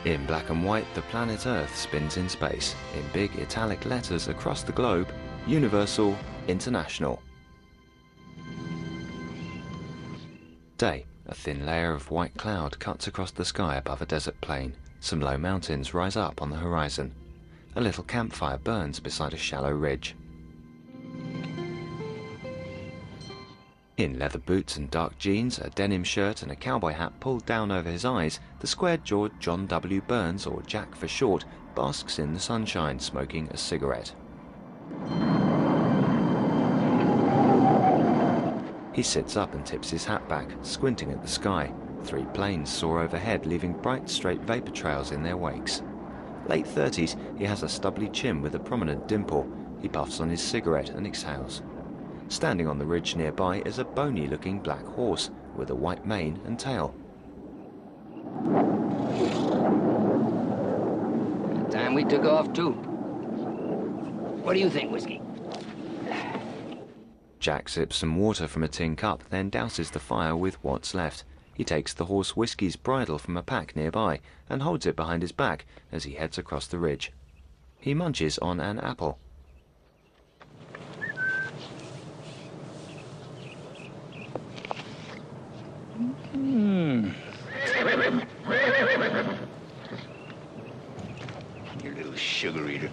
In black and white, the planet Earth spins in space. In big italic letters across the globe, Universal International. Day. A thin layer of white cloud cuts across the sky above a desert plain. Some low mountains rise up on the horizon. A little campfire burns beside a shallow ridge. In leather boots and dark jeans, a denim shirt and a cowboy hat pulled down over his eyes, the square-jawed John W. Burns, or Jack for short, basks in the sunshine, smoking a cigarette. He sits up and tips his hat back, squinting at the sky. 3 planes soar overhead, leaving bright, straight vapor trails in their wakes. Late 30s, he has a stubbly chin with a prominent dimple. He puffs on his cigarette and exhales. Standing on the ridge nearby is a bony-looking black horse with a white mane and tail. Time we took off, too. What do you think, Whiskey? Jack sips some water from a tin cup, then douses the fire with what's left. He takes the horse Whiskey's bridle from a pack nearby and holds it behind his back as he heads across the ridge. He munches on an apple. You little sugar eater.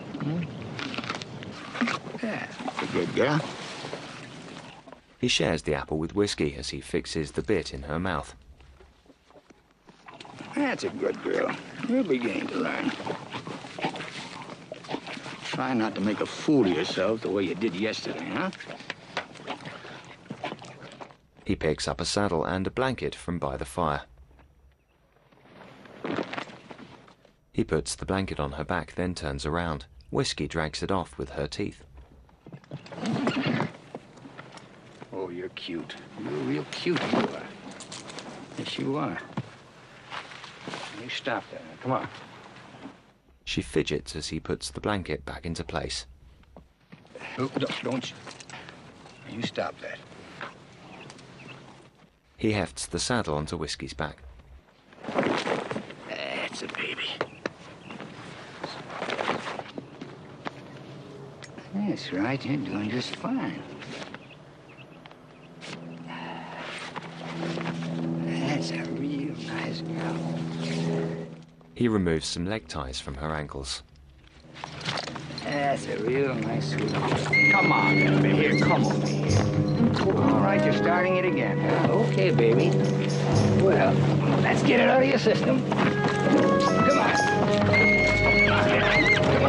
Yeah, that's a good girl. He shares the apple with Whiskey as he fixes the bit in her mouth. That's a good girl. You're beginning to learn. Try not to make a fool of yourself the way you did yesterday, huh? He picks up a saddle and a blanket from by the fire. He puts the blanket on her back, then turns around. Whiskey drags it off with her teeth. Oh, you're cute. You're real cute, you are. Yes, you are. You stop that. Now, come on. She fidgets as he puts the blanket back into place. Oh, don't you. You stop that. He hefts the saddle onto Whiskey's back. That's a baby. That's right. You're doing just fine. That's a real nice girl. He removes some leg ties from her ankles. That's a real nice sweet. Come on, baby. Here, come over here. All right, you're starting it again, huh? Okay, baby. Well, let's get it out of your system. Come on. Come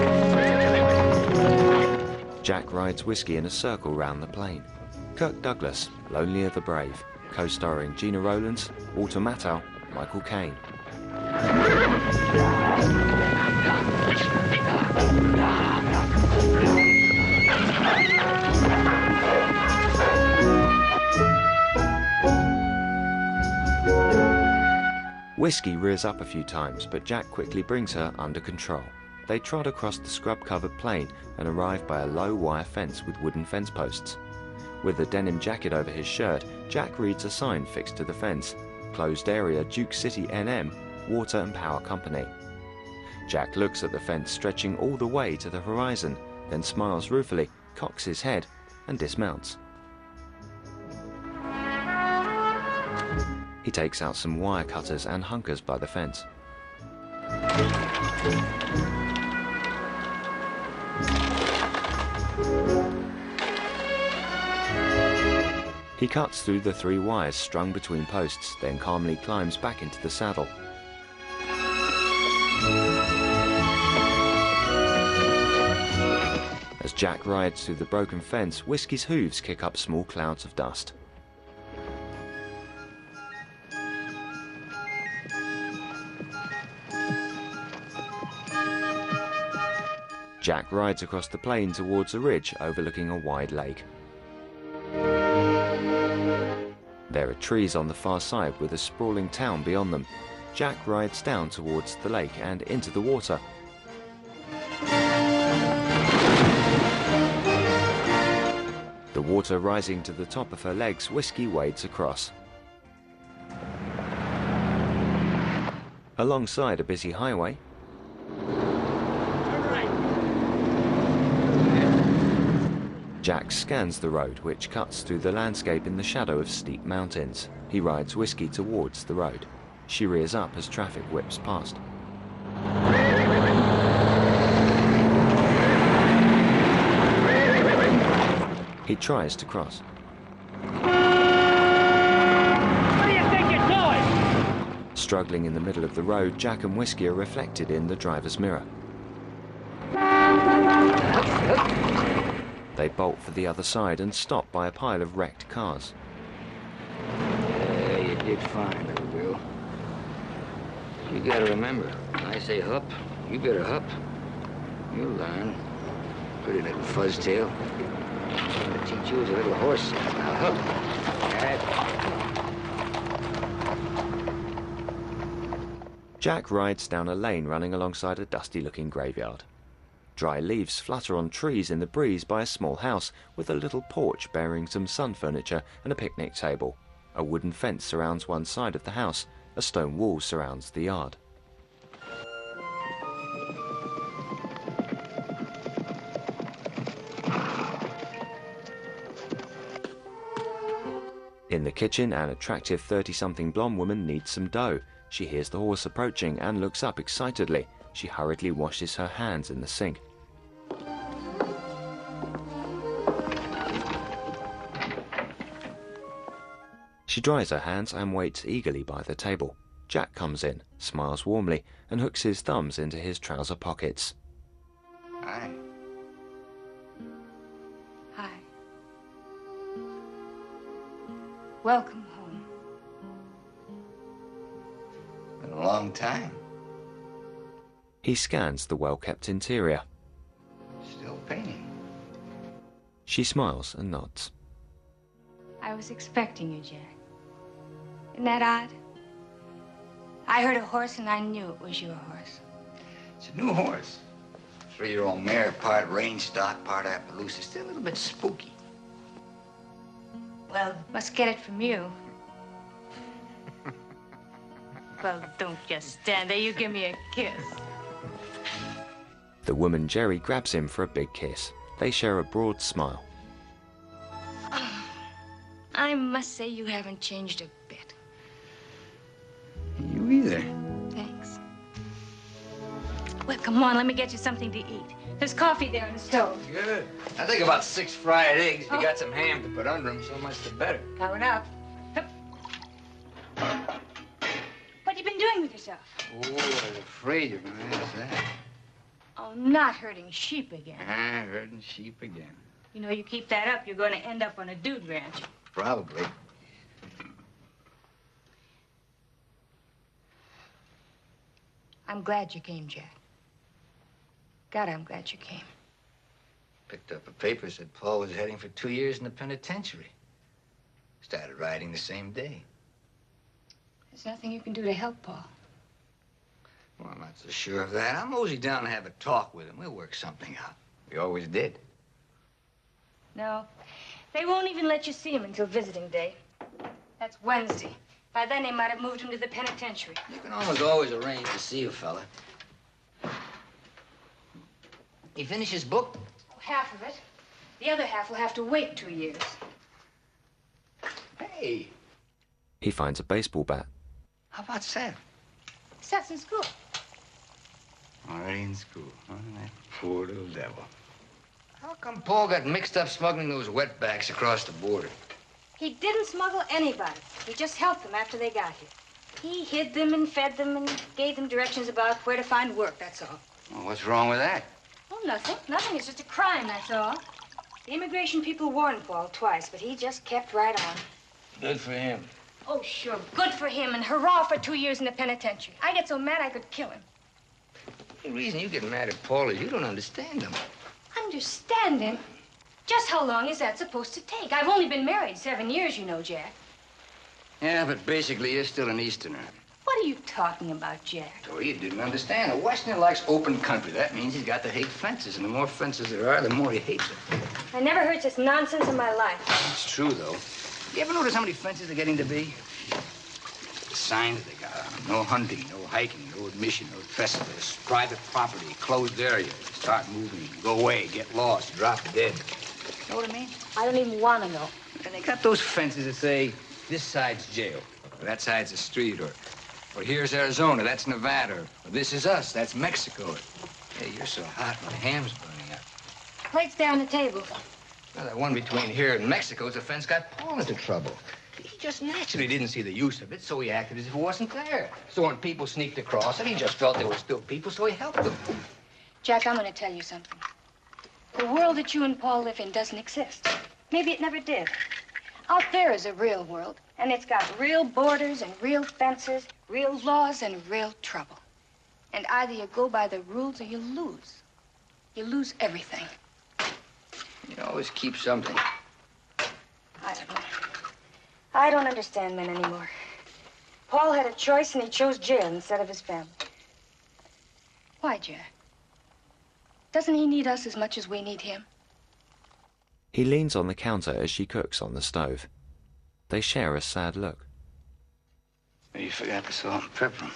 on. Jack rides Whiskey in a circle round the plain. Kirk Douglas, Lonely of the Brave, co-starring Gina Rowlands, Walter Matthau, Michael Caine. Whiskey rears up a few times, but Jack quickly brings her under control. They trot across the scrub-covered plain and arrive by a low wire fence with wooden fence posts. With a denim jacket over his shirt, Jack reads a sign fixed to the fence. Closed area, Duke City NM, Water and Power Company. Jack looks at the fence stretching all the way to the horizon, then smiles ruefully, cocks his head, and dismounts. He takes out some wire cutters and hunkers by the fence. He cuts through the 3 wires strung between posts, then calmly climbs back into the saddle. As Jack rides through the broken fence, Whiskey's hooves kick up small clouds of dust. Jack rides across the plain towards a ridge overlooking a wide lake. There are trees on the far side with a sprawling town beyond them. Jack rides down towards the lake and into the water. The water rising to the top of her legs, Whiskey wades across. Alongside a busy highway, Jack scans the road, which cuts through the landscape in the shadow of steep mountains. He rides Whiskey towards the road. She rears up as traffic whips past. He tries to cross. What do you think you're doing? Struggling in the middle of the road, Jack and Whiskey are reflected in the driver's mirror. They bolt for the other side and stop by a pile of wrecked cars. Yeah, you did fine, little girl. You gotta remember, when I say hup, you better hup. You'll learn. Pretty little fuzztail. I'm gonna teach you as a little horse. Now hup. Jack rides down a lane running alongside a dusty-looking graveyard. Dry leaves flutter on trees in the breeze by a small house with a little porch bearing some sun furniture and a picnic table. A wooden fence surrounds one side of the house. A stone wall surrounds the yard. In the kitchen, an attractive 30-something blonde woman kneads some dough. She hears the horse approaching and looks up excitedly. She hurriedly washes her hands in the sink. She dries her hands and waits eagerly by the table. Jack comes in, smiles warmly, and hooks his thumbs into his trouser pockets. Hi. Hi. Welcome home. Been a long time. He scans the well-kept interior. Still painting. She smiles and nods. I was expecting you, Jack. Isn't that odd? I heard a horse and I knew it was your horse. It's a new horse. 3-year-old mare, part range stock, part Appaloosa. Still a little bit spooky. Well, must get it from you. Well, don't just stand there. You give me a kiss. The woman Jerry grabs him for a big kiss. They share a broad smile. I must say you haven't changed a bit. You either. Thanks. Well, come on, let me get you something to eat. There's coffee there on the stove. Good. I think about 6 fried eggs. If you got some ham to put under them, so much the better. Coming up. Hup. What have you been doing with yourself? Oh, I was afraid you were going to ask that. Oh, not herding sheep again. Herding sheep again. You know, you keep that up, you're going to end up on a dude ranch. Probably. I'm glad you came, Jack. God, I'm glad you came. Picked up a paper, said Paul was heading for 2 years in the penitentiary. Started riding the same day. There's nothing you can do to help Paul. Well, I'm not so sure of that. I'll mosey down and have a talk with him. We'll work something out. We always did. No, they won't even let you see him until visiting day. That's Wednesday. By then, they might have moved him to the penitentiary. You can almost always arrange to see a fella. He finish his book? Oh, half of it. The other half will have to wait 2 years. Hey, He finds a baseball bat. how about Seth? Seth's in school. Already in school, huh? That poor little devil. How come Paul got mixed up smuggling those wetbacks across the border? He didn't smuggle anybody. He just helped them after they got here. He hid them and fed them and gave them directions about where to find work, that's all. Well, what's wrong with that? Oh, nothing. Nothing. It's just a crime, that's all. The immigration people warned Paul twice, but he just kept right on. Good for him. Oh, sure. Good for him, and hurrah for 2 years in the penitentiary. I get so mad I could kill him. The reason you get mad at Paul is you don't understand him. Understand him? Just how long is that supposed to take? I've only been married 7 years, you know, Jack. Yeah, but basically you're still an Easterner. What are you talking about, Jack? So you didn't understand. A Westerner likes open country. That means he's got to hate fences, and the more fences there are, the more he hates them. I never heard such nonsense in my life. It's true, though. You ever notice how many fences are getting to be? The signs they got. No hunting, no hiking, no admission, no trespass. Private property, closed area. Start moving, go away, get lost, drop dead. Know what I mean? I don't even want to know. And they got those fences that say, this side's jail, or that side's a street, or here's Arizona, that's Nevada, or this is us, that's Mexico. Hey, you're so hot, my ham's burning up. Plate's there on the table. Well, that one between here and Mexico's offense got Paul into trouble. He just naturally didn't see the use of it, so he acted as if it wasn't there. So when people sneaked across it, he just felt there were still people, so he helped them. Jack, I'm going to tell you something. The world that you and Paul live in doesn't exist. Maybe it never did. Out there is a real world, and it's got real borders and real fences, real laws and real trouble. And either you go by the rules or you lose. You lose everything. You always keep something. I don't know. I don't understand men anymore. Paul had a choice, and he chose jail instead of his family. Why, Jack? Doesn't he need us as much as we need him? He leans on the counter as she cooks on the stove. They share a sad look. You forgot the salt and pepper.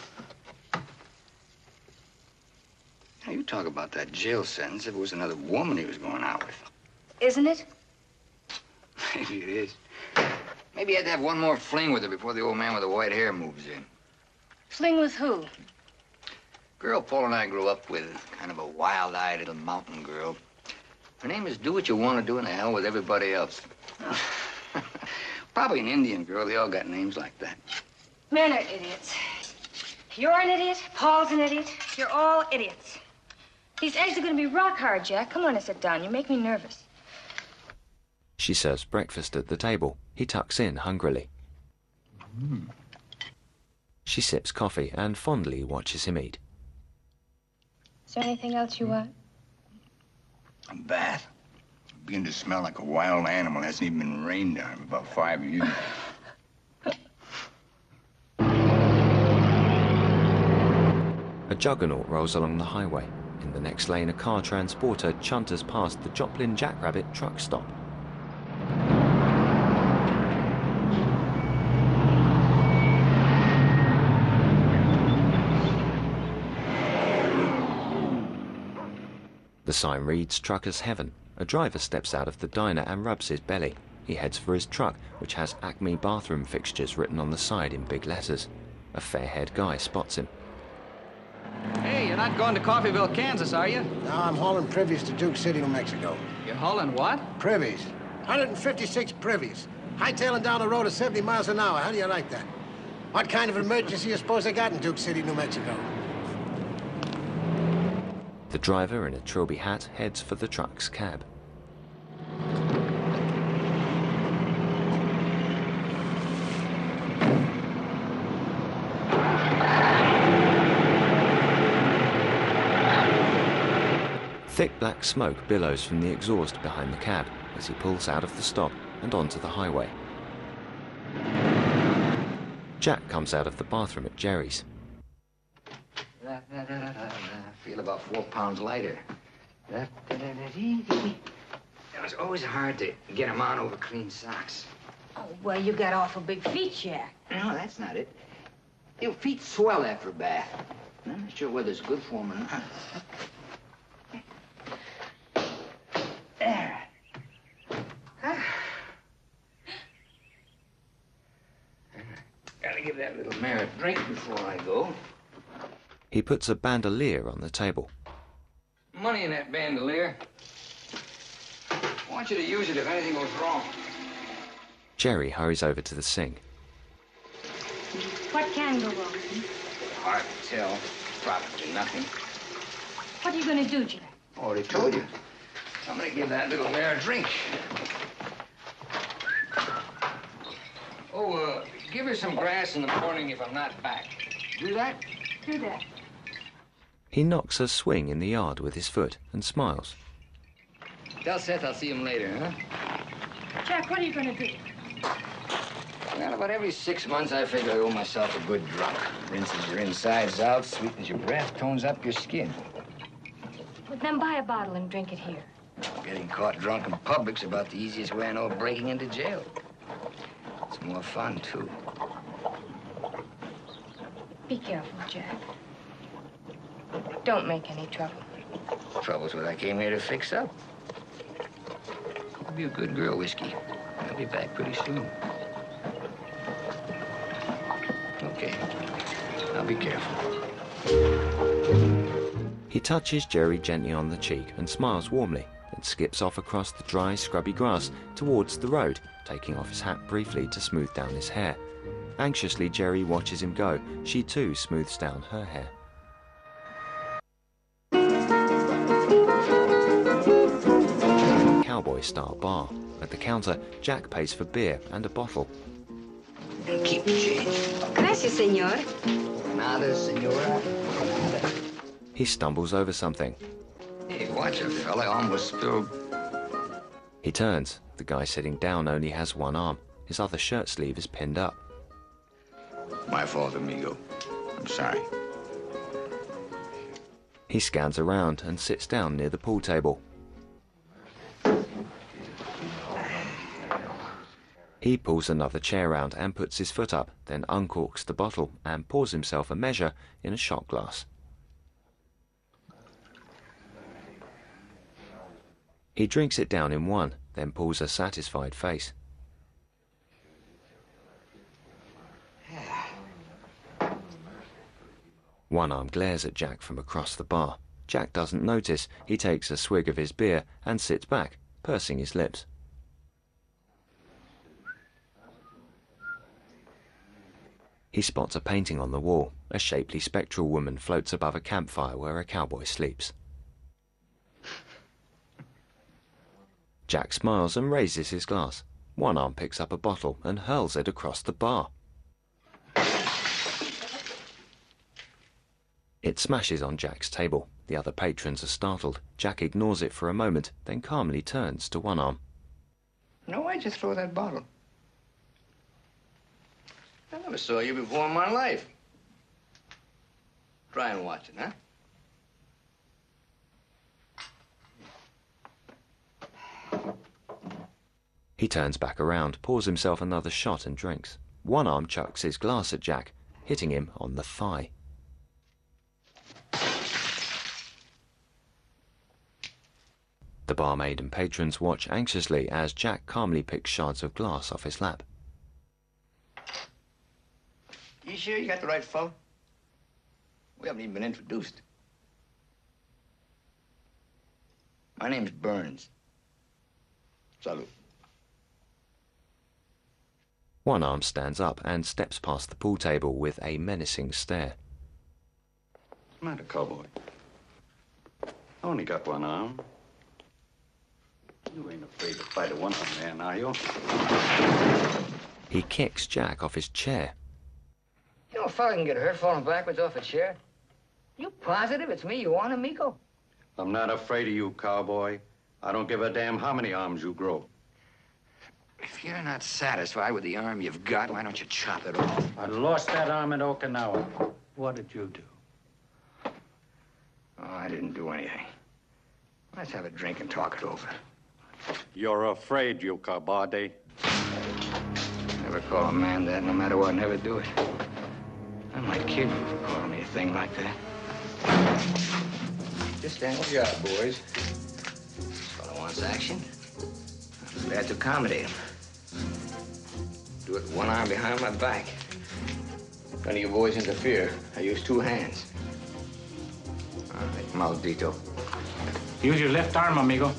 Now, you talk about that jail sentence if it was another woman he was going out with. Isn't it? Maybe it is. Maybe he had to have one more fling with her before the old man with the white hair moves in. Fling with who? Girl Paul and I grew up with, kind of a wild-eyed little mountain girl. Her name is Do What You Want to Do in the Hell with Everybody Else. Probably an Indian girl. They all got names like that. Men are idiots. You're an idiot. Paul's an idiot. You're all idiots. These eggs are going to be rock hard, Jack. Come on and sit down. You make me nervous. She serves breakfast at the table. He tucks in hungrily. She sips coffee and fondly watches him eat. Is there anything else you want? A bath. Beginning to smell like a wild animal. Hasn't even been rained on in about 5 years. A juggernaut rolls along the highway. In the next lane, a car transporter chunters past the Joplin Jackrabbit truck stop. The sign reads Trucker's Heaven. A driver steps out of the diner and rubs his belly. He heads for his truck, which has Acme bathroom fixtures written on the side in big letters. A fair-haired guy spots him. Hey, you're not going to Coffeyville, Kansas, are you? No, I'm hauling privies to Duke City, New Mexico. You're hauling what? Privies. 156 privies. Hightailing down the road at 70 miles an hour. How do you like that? What kind of emergency you suppose they got in Duke City, New Mexico? The driver in a trilby hat heads for the truck's cab. Thick black smoke billows from the exhaust behind the cab as he pulls out of the stop and onto the highway. Jack comes out of the bathroom at Jerry's. I feel about 4 pounds lighter. It was always hard to get him on over clean socks. Oh, well, you got awful big feet, Jack. No, that's not it. Your feet swell after a bath. I'm not sure whether it's good for them or not. There. Gotta give that little mare a drink before I go. He puts a bandolier on the table. Money in that bandolier. I want you to use it if anything goes wrong. Jerry hurries over to the sink. What can go wrong? Hard to tell. Probably nothing. What are you going to do, Jack? Already told you. I'm gonna give that little mare a drink. Oh, give her some grass in the morning if I'm not back. Do that? Do that. He knocks a swing in the yard with his foot and smiles. Tell Seth I'll see him later, huh? Jack, what are you going to do? Well, about every 6 months, I figure I owe myself a good drunk. Rinses your insides out, sweetens your breath, tones up your skin. Well, then buy a bottle and drink it here. Getting caught drunk in public's about the easiest way I know of breaking into jail. It's more fun, too. Be careful, Jack. Don't make any trouble. Trouble's what I came here to fix up. Be a good girl, Whiskey. I'll be back pretty soon. Okay. I'll be careful. He touches Jerry gently on the cheek and smiles warmly, then skips off across the dry, scrubby grass towards the road, taking off his hat briefly to smooth down his hair. Anxiously, Jerry watches him go. She too smooths down her hair. Cowboy-style bar. At the counter, Jack pays for beer and a bottle. And keep the change. Gracias, señor. Nada, senora. Nada. He stumbles over something. Hey, watch it, fella. I almost spilled. He turns. The guy sitting down only has one arm. His other shirt sleeve is pinned up. My fault, amigo. I'm sorry. He scans around and sits down near the pool table. He pulls another chair round and puts his foot up, then uncorks the bottle and pours himself a measure in a shot glass. He drinks it down in one, then pulls a satisfied face. One arm glares at Jack from across the bar. Jack doesn't notice. He takes a swig of his beer and sits back, pursing his lips. He spots a painting on the wall. A shapely spectral woman floats above a campfire where a cowboy sleeps. Jack smiles and raises his glass. One arm picks up a bottle and hurls it across the bar. It smashes on Jack's table. The other patrons are startled. Jack ignores it for a moment, then calmly turns to one arm. No, why'd you throw that bottle? I never saw you before in my life. Try and watch it, huh? He turns back around, pours himself another shot and drinks. One arm chucks his glass at Jack, hitting him on the thigh. The barmaid and patrons watch anxiously as Jack calmly picks shards of glass off his lap. You sure you got the right fellow? We haven't even been introduced. My name's Burns. Salute. One arm stands up and steps past the pool table with a menacing stare. What's the matter, cowboy? I only got one arm. You ain't afraid to fight a one-armed man, are you? He kicks Jack off his chair. You know a fella can get hurt falling backwards off a chair? You positive it's me you want, amigo? I'm not afraid of you, cowboy. I don't give a damn how many arms you grow. If you're not satisfied with the arm you've got, why don't you chop it off? I lost that arm in Okinawa. What did you do? Oh, I didn't do anything. Let's have a drink and talk it over. You're afraid, you cabade. Never call a man that, no matter what, never do it. I might kill you for calling me a thing like that. Just stand your job, boys. This fellow wants action. I'm glad to accommodate him. Do it with one arm behind my back. If any of you boys interfere, I use two hands. All right, maldito. Use your left arm, amigo.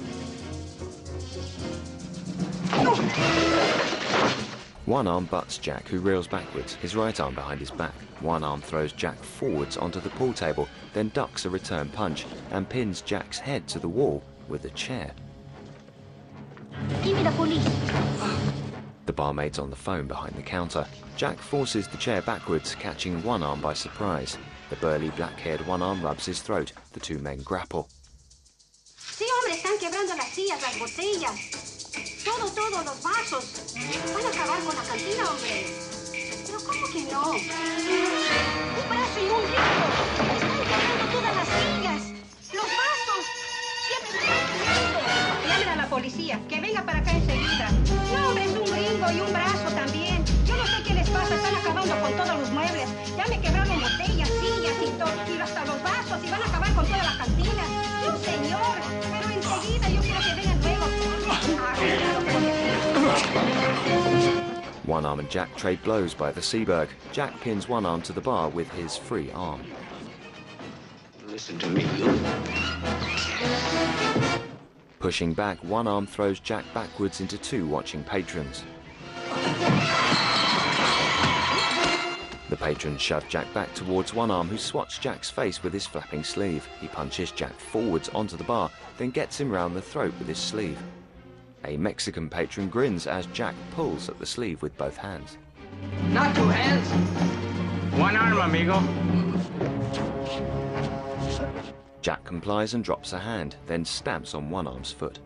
One arm butts Jack, who reels backwards, his right arm behind his back. One arm throws Jack forwards onto the pool table, then ducks a return punch and pins Jack's head to the wall with a chair. Give me the police. The barmaid's on the phone behind the counter. Jack forces the chair backwards, catching one arm by surprise. The burly, black-haired one arm rubs his throat. The two men grapple. Sí, hombre, están quebrando las sillas, las botellas. Todo, los vasos. Van a acabar con la cantina, hombre. Pero ¿cómo que no? Un brazo y un rico. Están quebrando todas las sillas. Los vasos. Siempre me están quebrando. Llamen a la policía, que venga para acá enseguida. No, hombre, es un gringo y un brazo también. Yo no sé qué les pasa, están acabando con todos los muebles. Ya me quebraron botellas. One Arm and Jack trade blows by the Seaburg. Jack pins One Arm to the bar with his free arm. Listen to me, you. Pushing back, One Arm throws Jack backwards into two watching patrons. The patrons shove Jack back towards One Arm, who swats Jack's face with his flapping sleeve. He punches Jack forwards onto the bar, then gets him round the throat with his sleeve. A Mexican patron grins as Jack pulls at the sleeve with both hands. Not two hands. One arm, amigo. Jack complies and drops a hand, then stamps on One Arm's foot.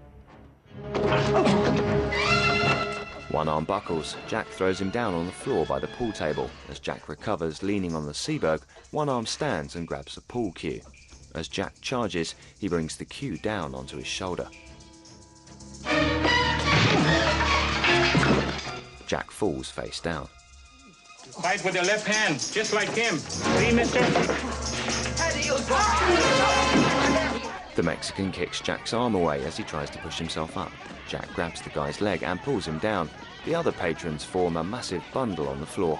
One Arm buckles. Jack throws him down on the floor by the pool table. As Jack recovers, leaning on the Seaburg, One Arm stands and grabs the pool cue. As Jack charges, he brings the cue down onto his shoulder. Jack falls face down. Fight with your left hand, just like him. See, mister? The Mexican kicks Jack's arm away as he tries to push himself up. Jack grabs the guy's leg and pulls him down. The other patrons form a massive bundle on the floor.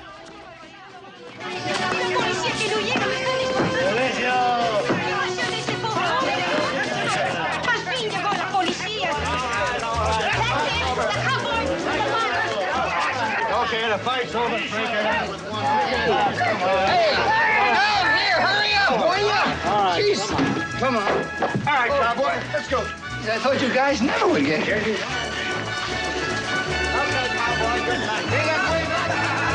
Okay, the fight's over. Break it up with one. Hey, down here, hurry up, will ya? All right, jeez. Come on. All right, cowboy, let's go. I thought you guys never would get here. Okay, cowboy, good night. Bring that way back.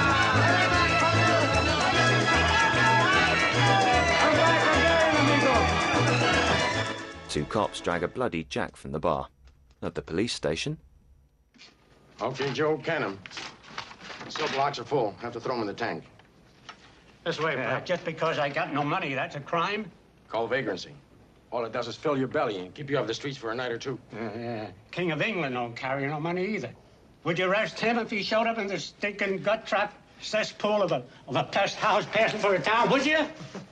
I'm back again, amigo. Two cops drag a bloody Jack from the bar. At the police station, Okay, Joe, can him. Cell blocks are full. Have to throw them in the tank. This way, Pat. Just because I got no money, that's a crime? Call vagrancy. All it does is fill your belly and keep you off the streets for a night or two. King of England don't carry no money either. Would you arrest him if he showed up in the stinking gut trap cesspool of a pest house passing for a town, would you?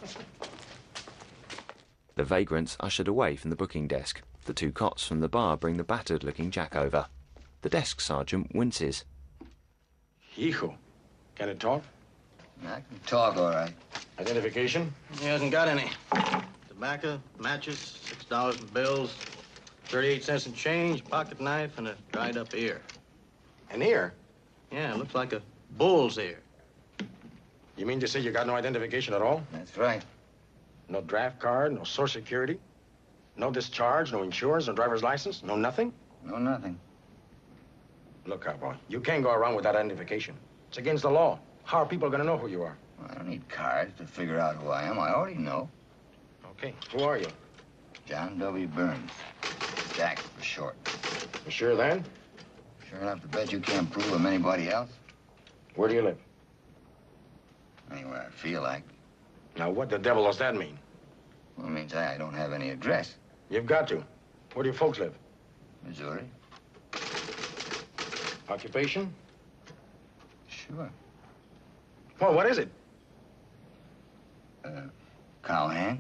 the vagrants ushered away from the booking desk. The two cops from the bar bring the battered-looking Jack over. The desk sergeant winces. Hijo. Can it talk? I can talk, all right. Identification? He hasn't got any. Tobacco, matches, $6 in bills, 38 cents in change, pocket knife, and a dried-up ear. An ear? Yeah, it looks like a bull's ear. You mean to say you got no identification at all? That's right. No draft card, no social security, no discharge, no insurance, no driver's license, no nothing? No, nothing. Look, cowboy, you can't go around without identification. It's against the law. How are people going to know who you are? Well, I don't need cards to figure out who I am. I already know. Okay, who are you? John W. Burns. Jack for short. You sure then? Sure enough to bet you can't prove I'm anybody else. Where do you live? Anywhere I feel like. Now, what the devil does that mean? Well, it means I don't have any address. You've got to. Where do your folks live? Missouri? Occupation? Sure. Well, what is it? Cowhand?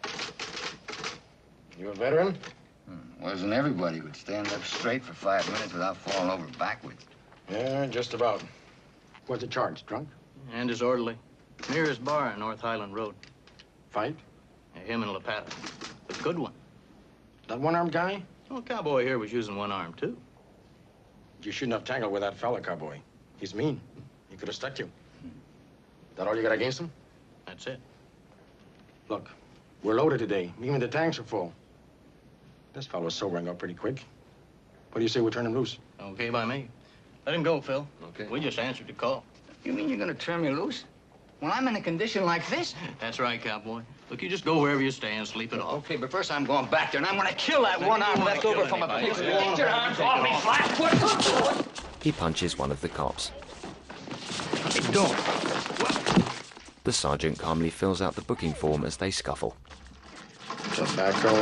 You a veteran? Wasn't everybody would stand up straight for 5 minutes without falling over backwards. Yeah, just about. What's the charge? Drunk? And disorderly. Nearest bar on North Highland Road. Fight? Yeah, him and Lapata. A good one. That one-armed guy? Well, cowboy here was using one arm, too. You shouldn't have tangled with that fella, cowboy. He's mean. He could have stuck you. That all you got against him? That's it. Look, we're loaded today. Even the tanks are full. This fellow's sobering up pretty quick. What do you say we turn him loose? Okay by me. Let him go, Phil. Okay. We just answered the call. You mean you're gonna turn me loose? When I'm in a condition like this? That's right, cowboy. Look, you just go wherever you stay and sleep it off. Okay, but first I'm going back there, and I'm gonna kill that one arm left over from a police. Get your arms off me, Flash! He punches one of the cops. Don't. The sergeant calmly fills out the booking form as they scuffle. Tobacco.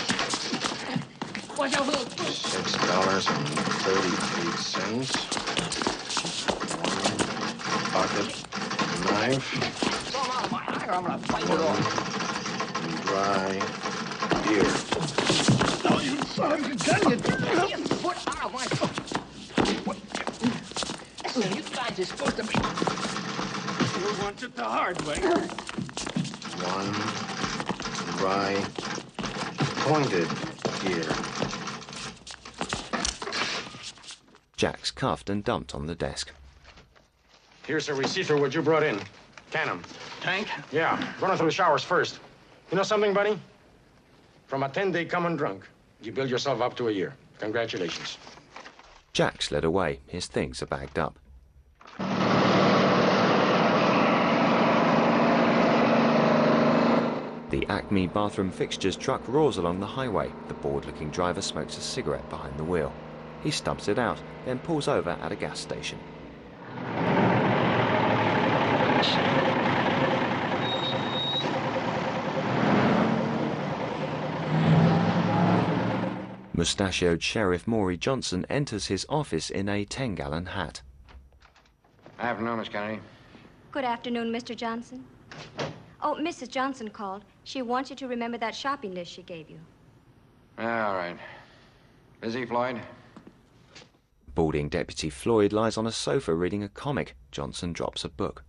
$6.38. Pocket knife. Dry ear. lines is supposed to be. We want it the hard way. One right pointed here. Jack's cuffed and dumped on the desk. Here's a receipt for what you brought in. Can 'em. Tank? Yeah, run through the showers first. You know something, buddy? From a 10-day common drunk, you build yourself up to a year. Congratulations. Jack's led away. His things are bagged up. The Acme bathroom fixtures truck roars along the highway. The bored-looking driver smokes a cigarette behind the wheel. He stubs it out, then pulls over at a gas station. Mustachioed Sheriff Maury Johnson enters his office in a 10-gallon hat. Afternoon, Miss Kennedy. Good afternoon, Mr. Johnson. Oh, Mrs. Johnson called. She wants you to remember that shopping list she gave you. Yeah, all right. Busy, Floyd? Balding Deputy Floyd lies on a sofa reading a comic. Johnson drops a book.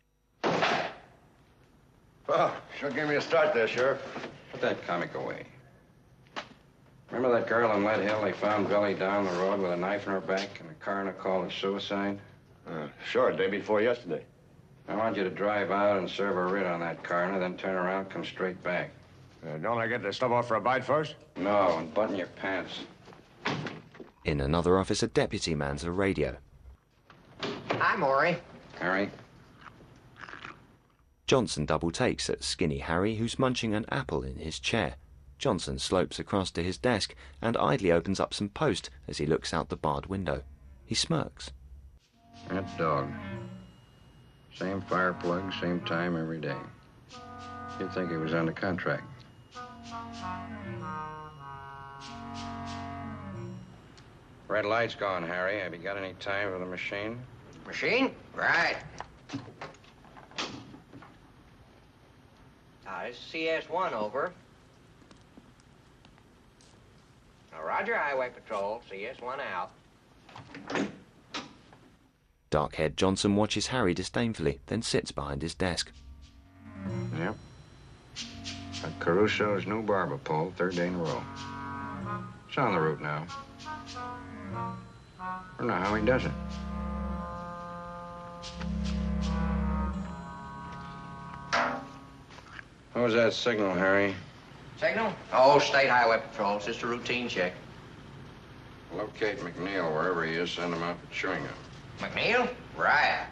Well, sure gave me a start there, Sheriff. Put that comic away. Remember that girl in Lead Hill they found belly down the road with a knife in her back and the coroner called it suicide? Sure, day before yesterday. I want you to drive out and serve a writ on that coroner, then turn around, come straight back. Don't I get the stuff off for a bite first? No, and button your pants. In another office, a deputy mans a radio. Hi, Maury. Harry? Johnson double takes at skinny Harry, who's munching an apple in his chair. Johnson slopes across to his desk and idly opens up some post as he looks out the barred window. He smirks. That dog. Same fire plug, same time every day. You'd think he was under contract. Red light's gone, Harry. Have you got any time for the machine? Machine? Right. This is CS1 over. Roger, Highway Patrol. CS1 out. Dark-haired Johnson watches Harry disdainfully, then sits behind his desk. Yep. At Caruso's new barber pole, 3rd day in a row. It's on the route now. I don't know how he does it. What was that signal, Harry? Signal? Oh, State Highway Patrol. It's just a routine check. Locate McNeil wherever he is, send him out for chewing gum. McNeil? Right.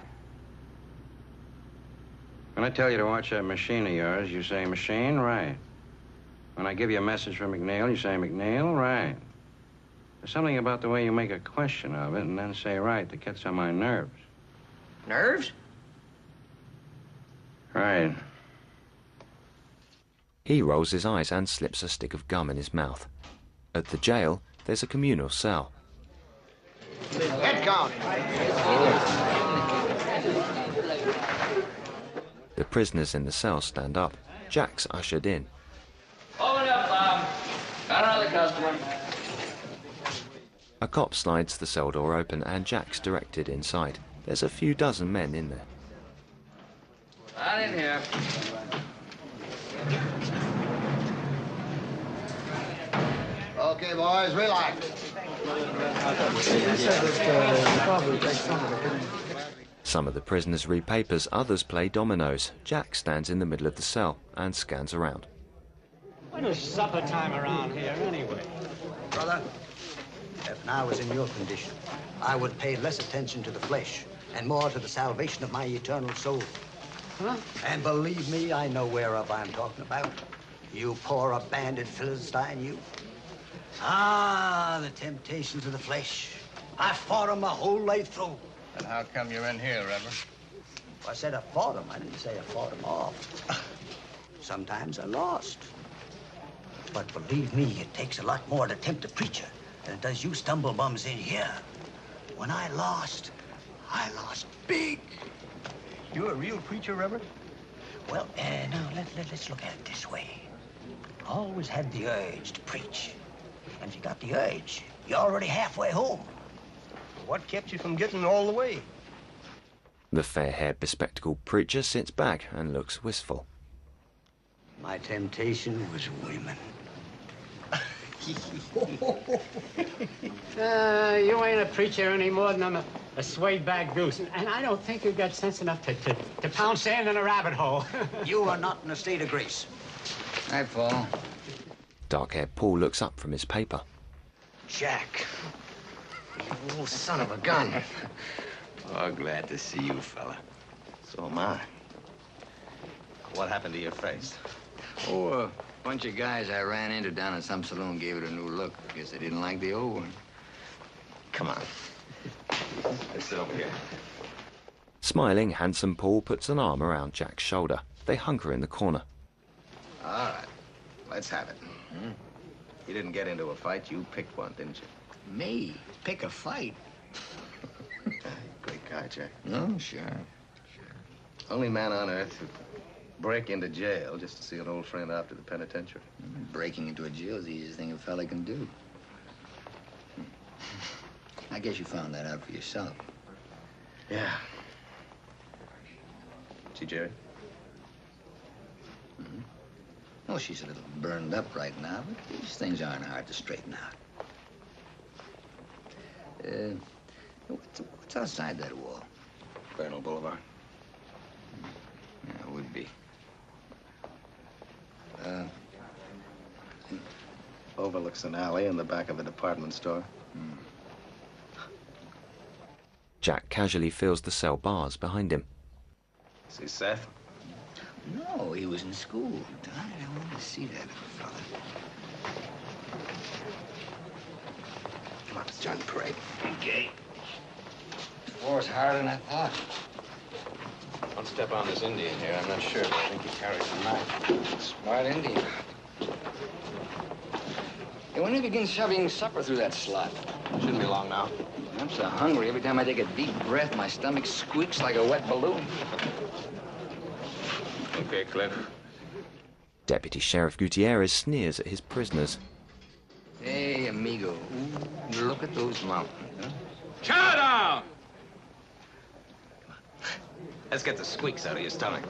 When I tell you to watch that machine of yours, you say, machine, right. When I give you a message from McNeil, you say, McNeil, right. There's something about the way you make a question of it and then say right that gets on my nerves. Nerves? Right. He rolls his eyes and slips a stick of gum in his mouth. At the jail, there's a communal cell. Get going. The prisoners in the cell stand up. Jack's ushered in. Open up, Bob. Got another customer. A cop slides the cell door open and Jack's directed inside. There's a few dozen men in there. Not in here. Okay, boys, relax. Some of the prisoners read papers, others play dominoes. Jack stands in the middle of the cell and scans around. When is supper time around here, anyway? Brother, if I was in your condition, I would pay less attention to the flesh and more to the salvation of my eternal soul. Huh? And believe me, I know whereof I'm talking about. You poor abandoned Philistine, you. Ah, the temptations of the flesh. I fought them my whole life through. And how come you're in here, Reverend? I said I fought them. I didn't say I fought them off. Sometimes I lost. But believe me, it takes a lot more to tempt a preacher than it does you stumblebums in here. When I lost big. You a real preacher, Reverend? Well, now, let's look at it this way. I always had the urge to preach. And if you got the urge, you're already halfway home. What kept you from getting all the way? The fair-haired, bespectacled preacher sits back and looks wistful. My temptation was women. You ain't a preacher any more than I'm a sway-back goose. And I don't think you've got sense enough to pound sand in a rabbit hole. You are not in a state of grace. Hi, Paul. Dark-haired Paul looks up from his paper. Jack. You old son of a gun. Oh, glad to see you, fella. So am I. What happened to your face? Oh, a bunch of guys I ran into down at some saloon gave it a new look. Guess they didn't like the old one. Come on. Let's sit over here. Smiling, handsome Paul puts an arm around Jack's shoulder. They hunker in the corner. All right. Let's have it. You didn't get into a fight. You picked one, didn't you? Me? Pick a fight? Great guy, Jack. No, sure. Only man on earth who'd break into jail just to see an old friend out to the penitentiary. Breaking into a jail is the easiest thing a fella can do. I guess you found that out for yourself. Yeah. See Jerry? Oh, she's a little burned up right now, but these things aren't hard to straighten out. What's outside that wall? Bernal Boulevard. Yeah, it would be. Overlooks an alley in the back of a department store. Jack casually feels the cell bars behind him. See Seth? No, he was in school. Darn it, I wanted to see that little fella. Come on, it's John Parade. Okay. This war's harder than I thought. Don't step on this Indian here. I'm not sure, but I think he carries a knife. Smart Indian. Hey, when do you begin shoving supper through that slot? Shouldn't be long now. I'm so hungry. Every time I take a deep breath, my stomach squeaks like a wet balloon. Okay, Cliff. Deputy Sheriff Gutierrez sneers at his prisoners. Hey, amigo. Ooh, look at those mountains, huh? Chow down! Let's get the squeaks out of your stomach.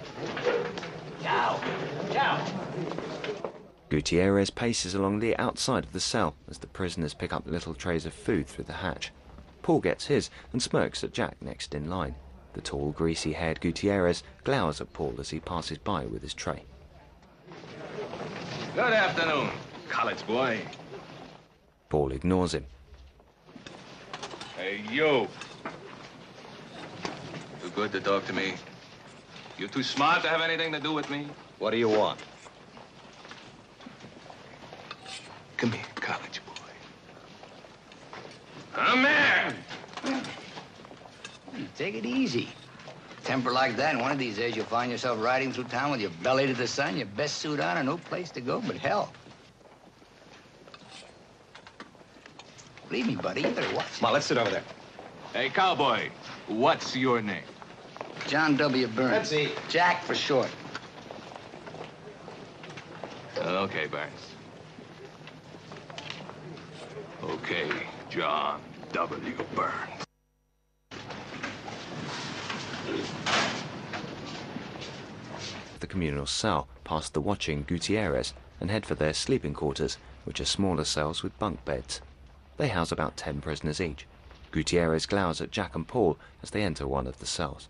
Chow! Chow! Gutierrez paces along the outside of the cell as the prisoners pick up little trays of food through the hatch. Paul gets his and smirks at Jack next in line. The tall, greasy-haired Gutierrez glowers at Paul as he passes by with his tray. Good afternoon, college boy. Paul ignores him. Hey, you. Too good to talk to me. You too smart to have anything to do with me? What do you want? Come here, college boy. Come here! Take it easy. Temper like that, and one of these days you'll find yourself riding through town with your belly to the sun, your best suit on, and no place to go but hell. Believe me, buddy, you better watch. Come on, let's sit over there. Hey, cowboy, what's your name? John W. Burns. Let's see. Jack for short. Okay, Burns. Okay, John W. Burns. The communal cell past the watching Gutierrez and head for their sleeping quarters, which are smaller cells with bunk beds. They house about 10 prisoners each. Gutierrez glowers at Jack and Paul as they enter one of the cells.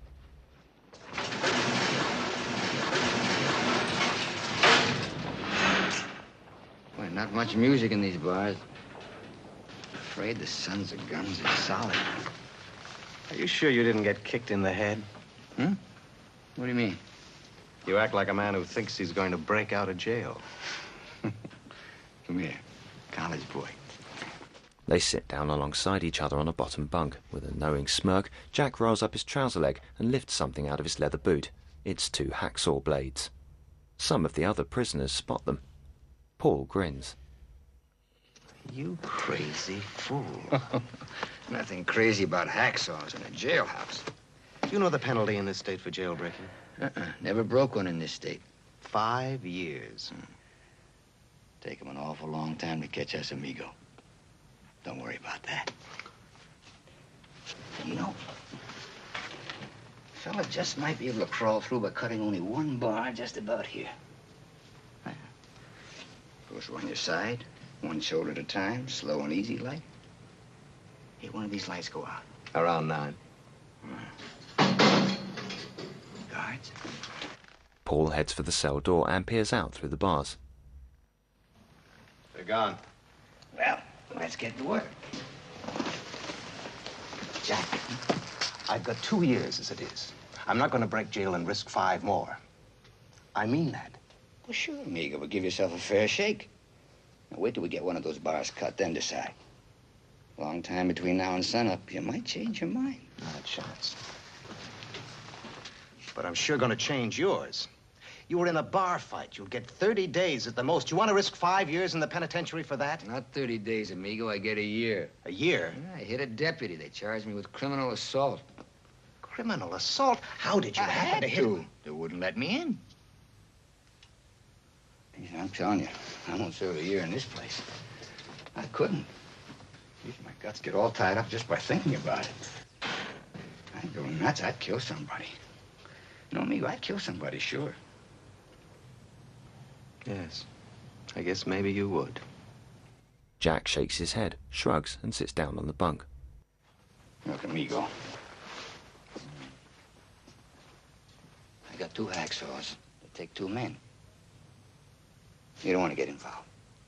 Boy, not much music in these bars. Afraid the sons of guns are solid. Are you sure you didn't get kicked in the head? What do you mean? You act like a man who thinks he's going to break out of jail. Come here, college boy. They sit down alongside each other on a bottom bunk. With a knowing smirk, Jack rolls up his trouser leg and lifts something out of his leather boot. It's 2 hacksaw blades. Some of the other prisoners spot them. Paul grins. You crazy fool. Nothing crazy about hacksaws in a jailhouse. Do you know the penalty in this state for jailbreaking? Never broke one in this state. 5 years. Take him an awful long time to catch us, amigo. Don't worry about that. You know, Fella just might be able to crawl through by cutting only one bar just about here. Goes on your side, one shoulder at a time, slow and easy like. Hey, one of these lights go out. Around 9. Guards? Paul heads for the cell door and peers out through the bars. They're gone. Well, let's get to work. Jack, I've got 2 years as it is. I'm not going to break jail and risk 5 more. I mean that. Well, sure, amigo, but give yourself a fair shake. Now, wait till we get one of those bars cut, then decide. Long time between now and sunup, you might change your mind. Not a chance. But I'm sure going to change yours. You were in a bar fight. You'll get 30 days at the most. You want to risk 5 years in the penitentiary for that? Not 30 days, amigo. I get a year. A year? Yeah, I hit a deputy. They charged me with criminal assault. Criminal assault? How did you happen to hit him? They wouldn't let me in. Yeah, I'm telling you, I won't serve a year in this place. I couldn't. Jeez, my guts get all tied up just by thinking about it. I'd go nuts. I'd kill somebody. You know, amigo, I'd kill somebody, sure. Yes. I guess maybe you would. Jack shakes his head, shrugs, and sits down on the bunk. Look, amigo. I got 2 hacksaws. They take 2 men. You don't want to get involved.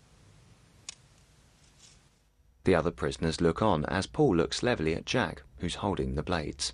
The other prisoners look on as Paul looks levelly at Jack, who's holding the blades.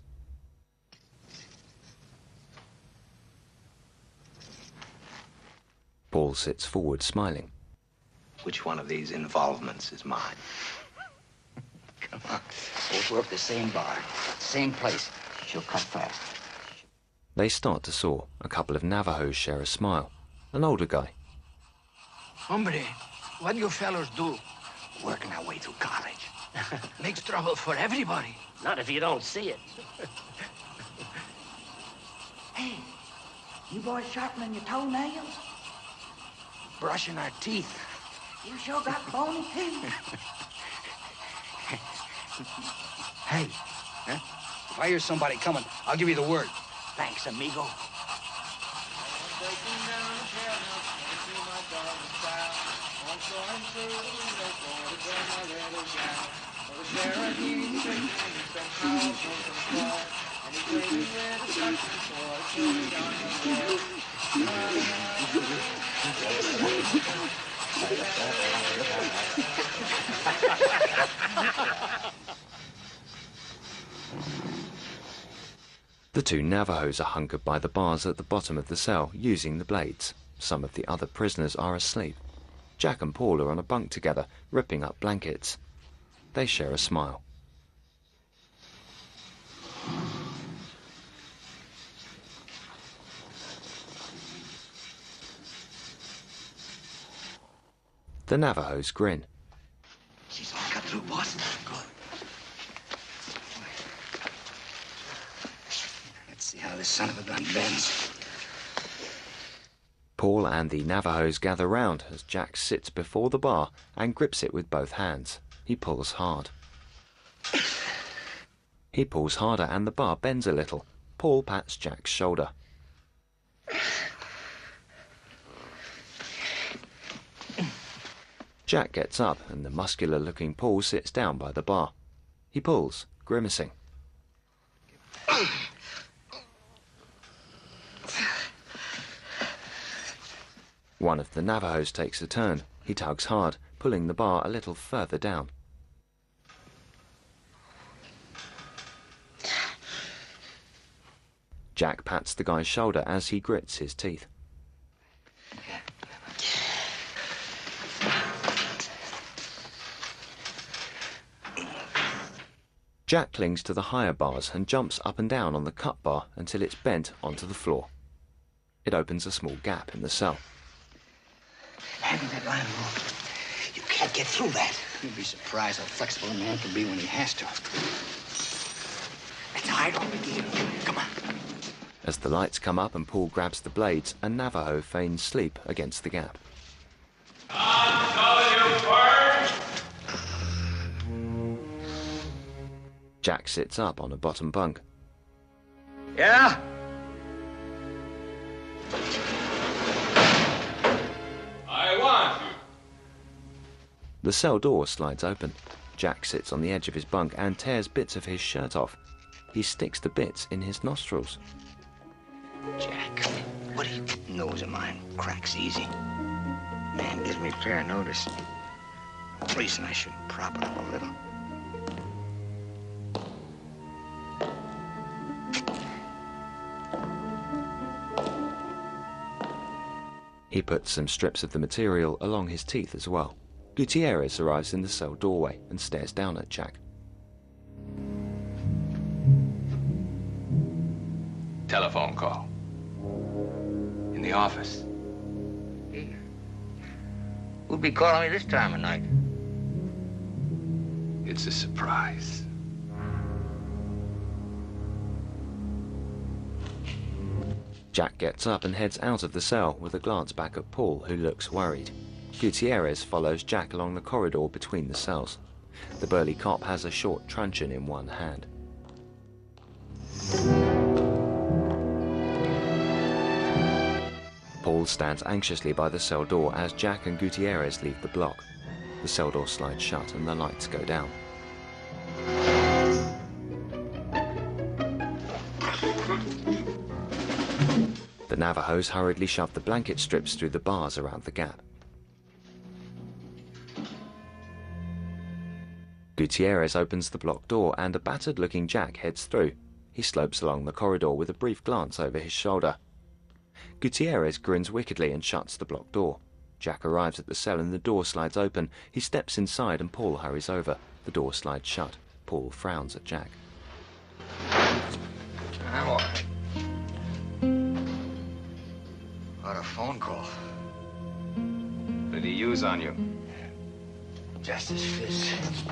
Paul sits forward, smiling. Which one of these involvements is mine? Come on. Both work the same bar, same place. She'll cut fast. They start to saw. A couple of Navajos share a smile. An older guy. Hombre, what do you fellows do? Working our way through college. Makes trouble for everybody. Not if you don't see it. Hey, you boys sharpening your toenails? Brushing our teeth. You sure got bony teeth. Hey, huh? If I hear somebody coming, I'll give you the word. Thanks, amigo. The 2 Navajos are hunkered by the bars at the bottom of the cell, using the blades. Some of the other prisoners are asleep. Jack and Paul are on a bunk together, ripping up blankets. They share a smile. The Navajos grin. She's all cut through, boss. Good. Let's see how this son of a gun bends. Paul and the Navajos gather round as Jack sits before the bar and grips it with both hands. He pulls hard. He pulls harder and the bar bends a little. Paul pats Jack's shoulder. Jack gets up and the muscular-looking Paul sits down by the bar. He pulls, grimacing. One of the Navajos takes a turn. He tugs hard, pulling the bar a little further down. Jack pats the guy's shoulder as he grits his teeth. Jack clings to the higher bars and jumps up and down on the cut bar until it's bent onto the floor. It opens a small gap in the cell. Having that line moved. You can't get through that. You'd be surprised how flexible a man can be when he has to. Let's hide on the game. Come on. As the lights come up and Paul grabs the blades, a Navajo feigns sleep against the gap. Jack sits up on a bottom bunk. Yeah? I want you. The cell door slides open. Jack sits on the edge of his bunk and tears bits of his shirt off. He sticks the bits in his nostrils. Jack, what do you... Nose of mine cracks easy. Man gives me fair notice. Reason I should prop it up a little. He puts some strips of the material along his teeth as well. Gutierrez arrives in the cell doorway and stares down at Jack. Telephone call. In the office. Who'd be calling me this time of night? It's a surprise. Jack gets up and heads out of the cell with a glance back at Paul, who looks worried. Gutierrez follows Jack along the corridor between the cells. The burly cop has a short truncheon in one hand. Paul stands anxiously by the cell door as Jack and Gutierrez leave the block. The cell door slides shut and the lights go down. The Navajos hurriedly shove the blanket strips through the bars around the gap. Gutierrez opens the block door and a battered-looking Jack heads through. He slopes along the corridor with a brief glance over his shoulder. Gutierrez grins wickedly and shuts the block door. Jack arrives at the cell and the door slides open. He steps inside and Paul hurries over. The door slides shut. Paul frowns at Jack. I'm all right. Got a phone call. What did he use on you? Just his fist.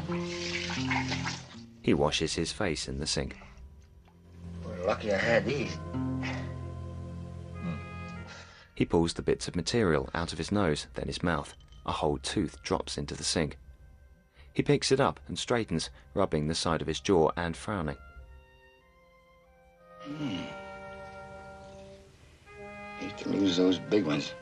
He washes his face in the sink. We're lucky I had these. He pulls the bits of material out of his nose, then his mouth. A whole tooth drops into the sink. He picks it up and straightens, rubbing the side of his jaw and frowning. You can use those big ones.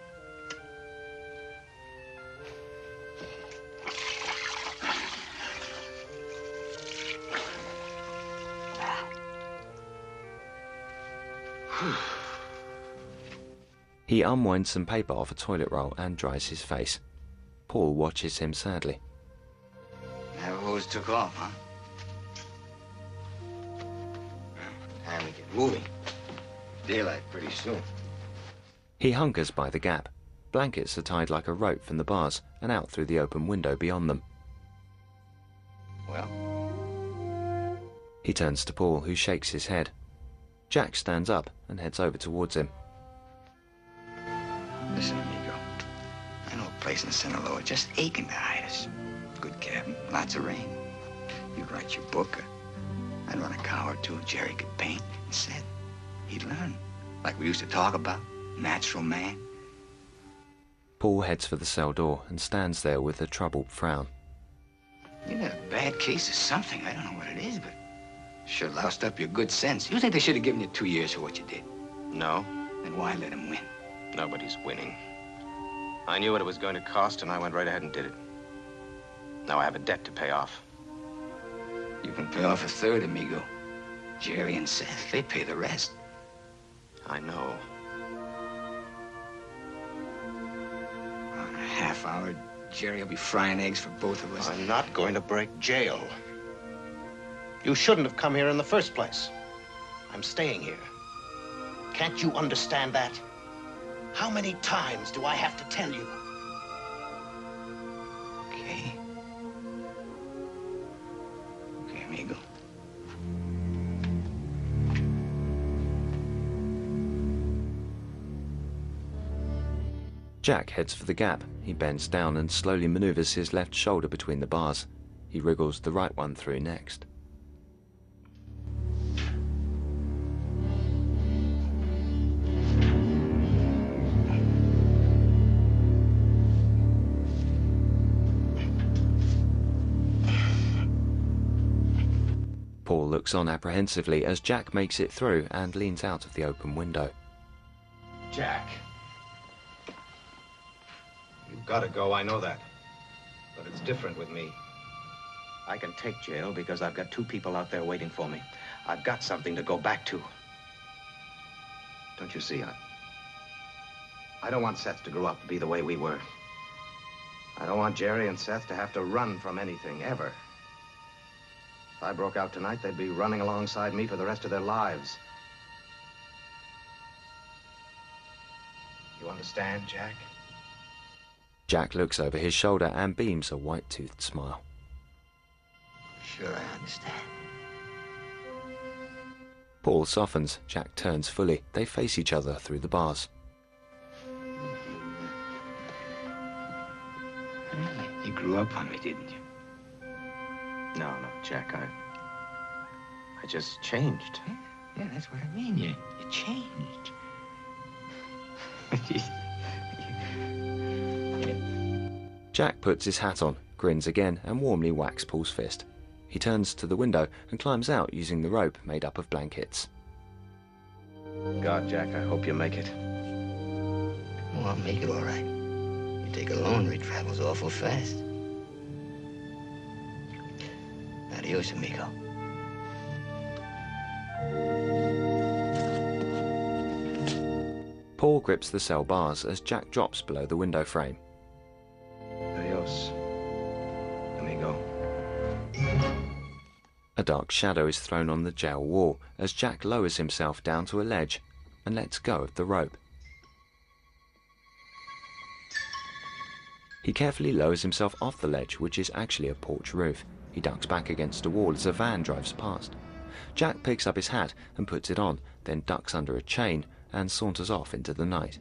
He unwinds some paper off a toilet roll and dries his face. Paul watches him sadly. Navajos took off, huh? Time to get moving. Daylight pretty soon. He hunkers by the gap. Blankets are tied like a rope from the bars and out through the open window beyond them. Well? He turns to Paul, who shakes his head. Jack stands up and heads over towards him. Listen, amigo. I know a place in Sinaloa just aching to hide us. Good cabin, lots of rain. You'd write your book. I'd run a cow or two. Jerry could paint and set. He'd learn. Like we used to talk about. Natural man. Paul heads for the cell door and stands there with a troubled frown. You got a bad case of something. I don't know what it is, but sure loused up your good sense. You think they should have given you 2 years for what you did? No. Then why let him win? Nobody's winning. I knew what it was going to cost, and I went right ahead and did it. Now I have a debt to pay off. You can pay off a third, amigo. Jerry and Seth, they pay the rest. I know. In a half hour, Jerry will be frying eggs for both of us. I'm not going to break jail. You shouldn't have come here in the first place. I'm staying here. Can't you understand that? How many times do I have to tell you? Okay. Okay, amigo. Jack heads for the gap. He bends down and slowly maneuvers his left shoulder between the bars. He wriggles the right one through next. Paul looks on apprehensively as Jack makes it through and leans out of the open window. Jack. You've got to go, I know that. But it's different with me. I can take jail because I've got 2 people out there waiting for me. I've got something to go back to. Don't you see? I don't want Seth to grow up to be the way we were. I don't want Jerry and Seth to have to run from anything, ever. If I broke out tonight, they'd be running alongside me for the rest of their lives. You understand, Jack? Jack looks over his shoulder and beams a white-toothed smile. Sure, I understand. Paul softens. Jack turns fully. They face each other through the bars. You grew up on me, didn't you? No, Jack, I just changed. Yeah, that's what I mean. You changed. Jack puts his hat on, grins again, and warmly whacks Paul's fist. He turns to the window and climbs out using the rope made up of blankets. God, Jack, I hope you make it. Oh, I'll make it all right. You take a loner, he travels awful fast. Adios, amigo. Paul grips the cell bars as Jack drops below the window frame. Adios, amigo. A dark shadow is thrown on the jail wall as Jack lowers himself down to a ledge and lets go of the rope. He carefully lowers himself off the ledge, which is actually a porch roof. He ducks back against a wall as a van drives past. Jack picks up his hat and puts it on, then ducks under a chain and saunters off into the night.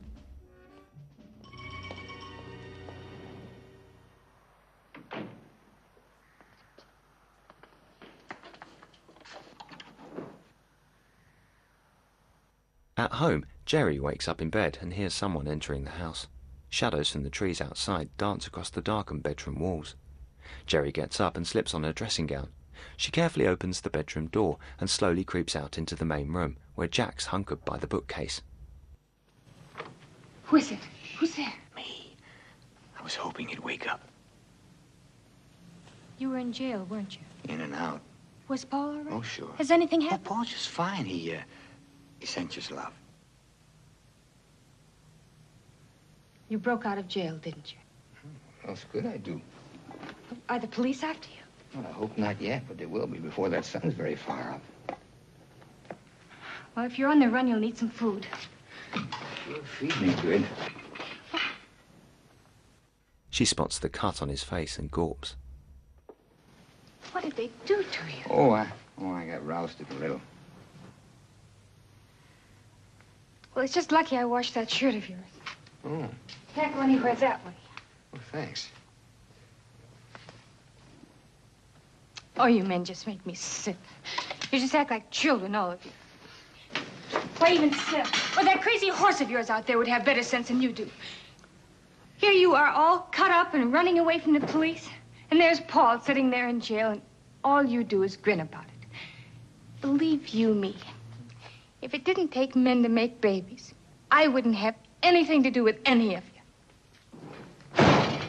At home, Jerry wakes up in bed and hears someone entering the house. Shadows from the trees outside dance across the darkened bedroom walls. Jerry gets up and slips on her dressing gown. She carefully opens the bedroom door and slowly creeps out into the main room, where Jack's hunkered by the bookcase. Who is it? Who's there? Me. I was hoping you'd wake up. You were in jail, weren't you? In and out. Was Paul all right? Oh, sure. Has anything happened? Oh, Paul's just fine. He sent you love. You broke out of jail, didn't you? What else could I do? Are the police after you? Well, I hope not yet, but they will be before that sun's very far up. Well, if you're on the run, you'll need some food. Sure feed me good. She spots the cut on his face and gulps. What did they do to you? Oh, I got rousted a little. Well, it's just lucky I washed that shirt of yours. Oh. Can't go anywhere that way. Well, thanks. Oh, you men just make me sick. You just act like children, all of you. Why, even Seth, or that crazy horse of yours out there would have better sense than you do. Here you are, all cut up and running away from the police. And there's Paul sitting there in jail, and all you do is grin about it. Believe you me, if it didn't take men to make babies, I wouldn't have anything to do with any of you.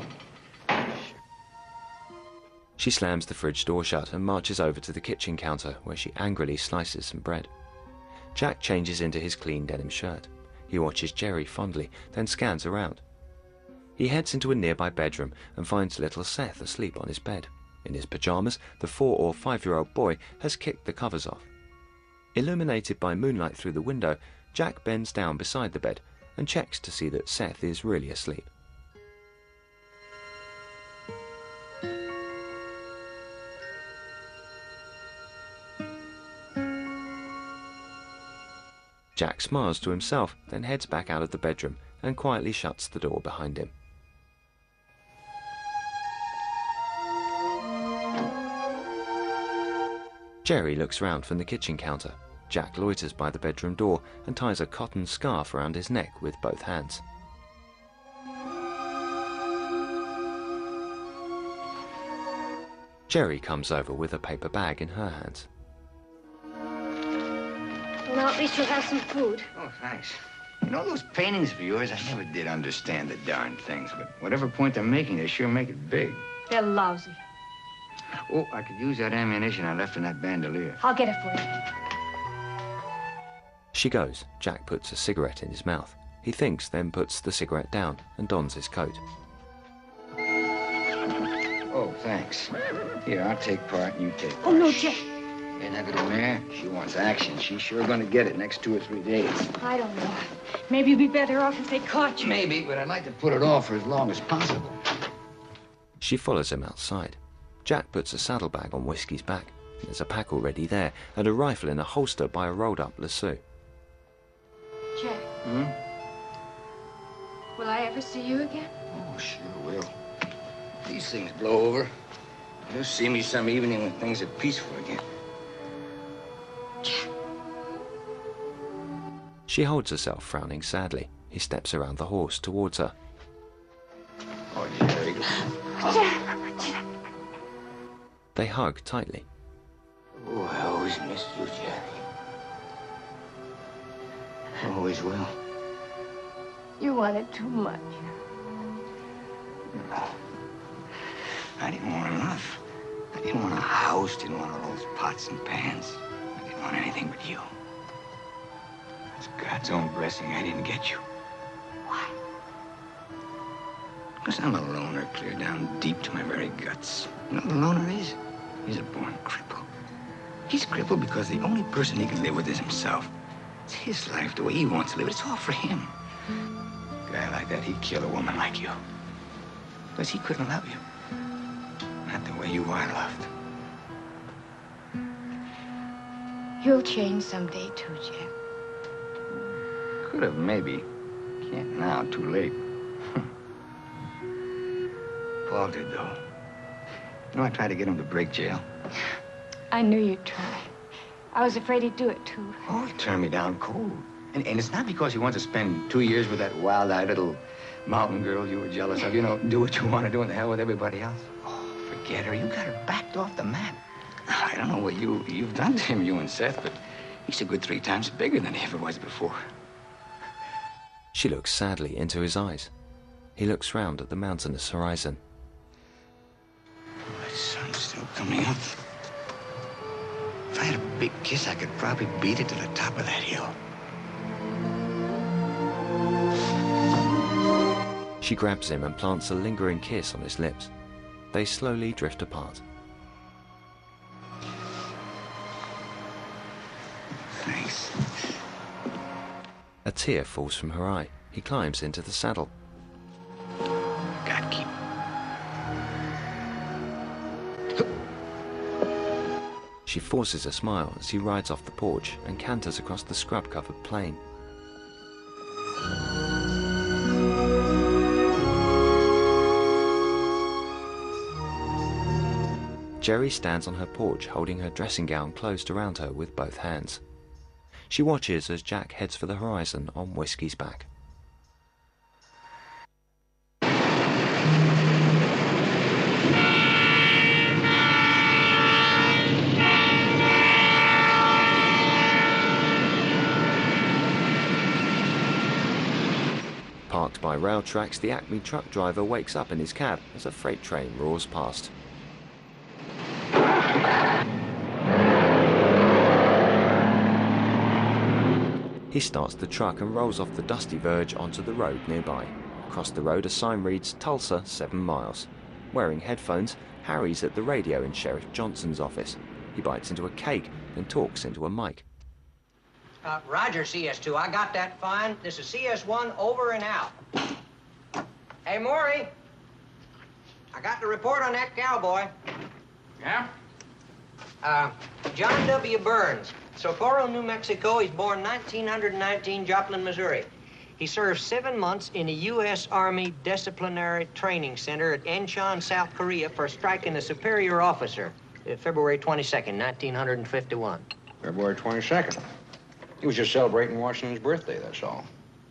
She slams the fridge door shut and marches over to the kitchen counter, where she angrily slices some bread. Jack changes into his clean denim shirt. He watches Jerry fondly, then scans around. He heads into a nearby bedroom and finds little Seth asleep on his bed. In his pajamas, the 4 or 5-year-old boy has kicked the covers off. Illuminated by moonlight through the window, Jack bends down beside the bed and checks to see that Seth is really asleep. Jack smiles to himself, then heads back out of the bedroom and quietly shuts the door behind him. Jerry looks round from the kitchen counter. Jack loiters by the bedroom door and ties a cotton scarf around his neck with both hands. Jerry comes over with a paper bag in her hands. Now at least you'll have some food. Oh, thanks. You know, those paintings of yours, I never did understand the darn things, but whatever point they're making, they sure make it big. They're lousy. Oh, I could use that ammunition I left in that bandolier. I'll get it for you. She goes. Jack puts a cigarette in his mouth. He thinks, then puts the cigarette down and dons his coat. Oh, thanks. Here, I'll take part and you take part. Oh, no, Jack. And that little mare, she wants action. She's sure gonna get it next 2 or 3 days. I don't know. Maybe you'd be better off if they caught you. Maybe, but I'd like to put it off for as long as possible. She follows him outside. Jack puts a saddlebag on Whiskey's back. There's a pack already there, and a rifle in a holster by a rolled-up lasso. Jack. Will I ever see you again? Oh, sure will. These things blow over. You'll see me some evening when things are peaceful again. Jack. She holds herself, frowning sadly. He steps around the horse towards her. Oh, Jerry. Jack. They hug tightly. Oh, I always missed you, Jerry. Always will. You wanted too much. No. I didn't want enough. I didn't want a house, didn't want all those pots and pans. I didn't want anything but you. It's God's own blessing I didn't get you. Why? Because I'm a loner, clear down deep to my very guts. You know what a loner is? He's a born cripple. He's crippled because the only person he can live with is himself. It's his life, the way he wants to live it. It's all for him. A guy like that, he'd kill a woman like you. Because he couldn't love you. Not the way you are loved. You'll change someday, too, Jack. Could have, maybe. Can't now, too late. Paul did, though. You know, I tried to get him to break jail. I knew you'd try. I was afraid he'd do it, too. Oh, he turned me down cold. And it's not because he wants to spend 2 years with that wild-eyed little mountain girl you were jealous of. You know, do what you want to do and the hell with everybody else. Oh, forget her. You got her backed off the map. I don't know what you've done to him, you and Seth, but he's a good 3 times bigger than he ever was before. She looks sadly into his eyes. He looks round at the mountainous horizon. Oh, the sun's still coming up. If I had a big kiss, I could probably beat it to the top of that hill. She grabs him and plants a lingering kiss on his lips. They slowly drift apart. Thanks. A tear falls from her eye. He climbs into the saddle. God keep. She forces a smile as he rides off the porch and canters across the scrub-covered plain. Jerry stands on her porch holding her dressing gown closed around her with both hands. She watches as Jack heads for the horizon on Whiskey's back. Parked by rail tracks, the Acme truck driver wakes up in his cab as a freight train roars past. He starts the truck and rolls off the dusty verge onto the road nearby. Across the road, a sign reads, Tulsa, 7 miles. Wearing headphones, Harry's at the radio in Sheriff Johnson's office. He bites into a cake, then talks into a mic. Roger, CS2. I got that fine. This is CS1 over and out. Hey, Maury. I got the report on that cowboy. Yeah? John W. Burns. Socorro, New Mexico. He's born 1919, Joplin, Missouri. He served 7 months in a U.S. Army Disciplinary Training Center at Incheon, South Korea for striking a superior officer. February 22nd, 1951. February 22nd. He was just celebrating Washington's birthday, that's all.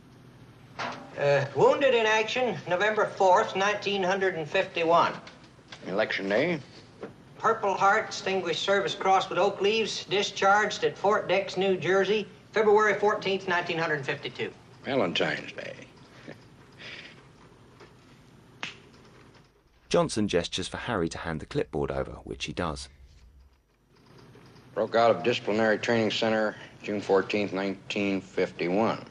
Wounded in action, November 4th, 1951. Election day? Purple Heart, Distinguished Service Cross with oak leaves, discharged at Fort Dix, New Jersey, February 14th, 1952. Valentine's Day. Johnson gestures for Harry to hand the clipboard over, which he does. Broke out of disciplinary training center June 14th, 1951.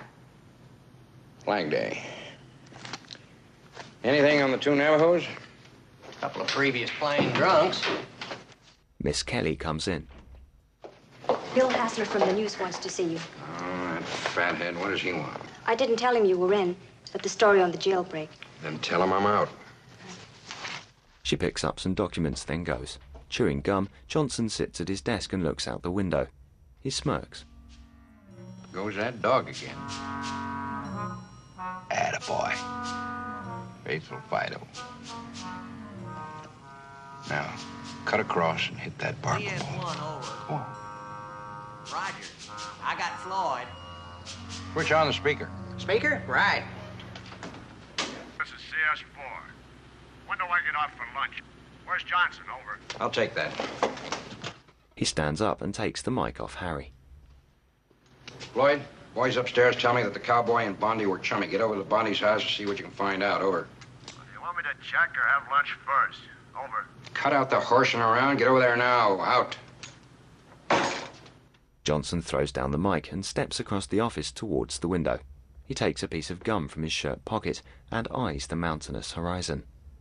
Flag Day. Anything on the two Navajos? A couple of previous plain drunks. Miss Kelly comes in. Bill Hassler from the news wants to see you. Oh, that fathead. What does he want? I didn't tell him you were in, but the story on the jailbreak. Then tell him I'm out. She picks up some documents, then goes. Chewing gum, Johnson sits at his desk and looks out the window. He smirks. Goes that dog again. Attaboy. Faithful Fido. Now, cut across and hit that bark wall. Go on. Roger. I got Floyd. Switch on the speaker. Speaker? Right. This is CS4. When do I get off for lunch? Where's Johnson? Over. I'll take that. He stands up and takes the mic off Harry. Floyd, boys upstairs tell me that the cowboy and Bondi were chummy. Get over to Bondi's house and see what you can find out. Over. Do you want me to check or have lunch first? Over. Cut out the horsing around. Get over there now. Out. Johnson throws down the mic and steps across the office towards the window. He takes a piece of gum from his shirt pocket and eyes the mountainous horizon.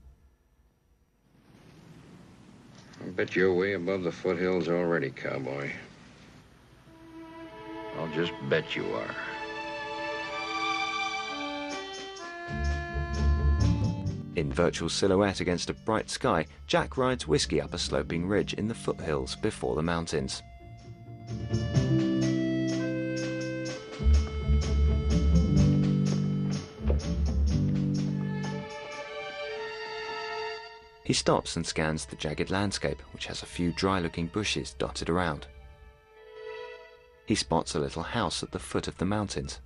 I bet you're way above the foothills already, cowboy. I'll just bet you are. In virtual silhouette against a bright sky, Jack rides Whiskey up a sloping ridge in the foothills before the mountains. He stops and scans the jagged landscape, which has a few dry-looking bushes dotted around. He spots a little house at the foot of the mountains.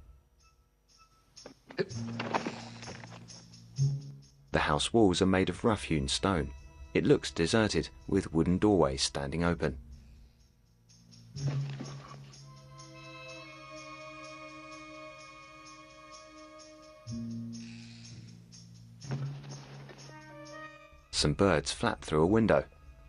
The house walls are made of rough-hewn stone. It looks deserted, with wooden doorways standing open. Some birds flap through a window.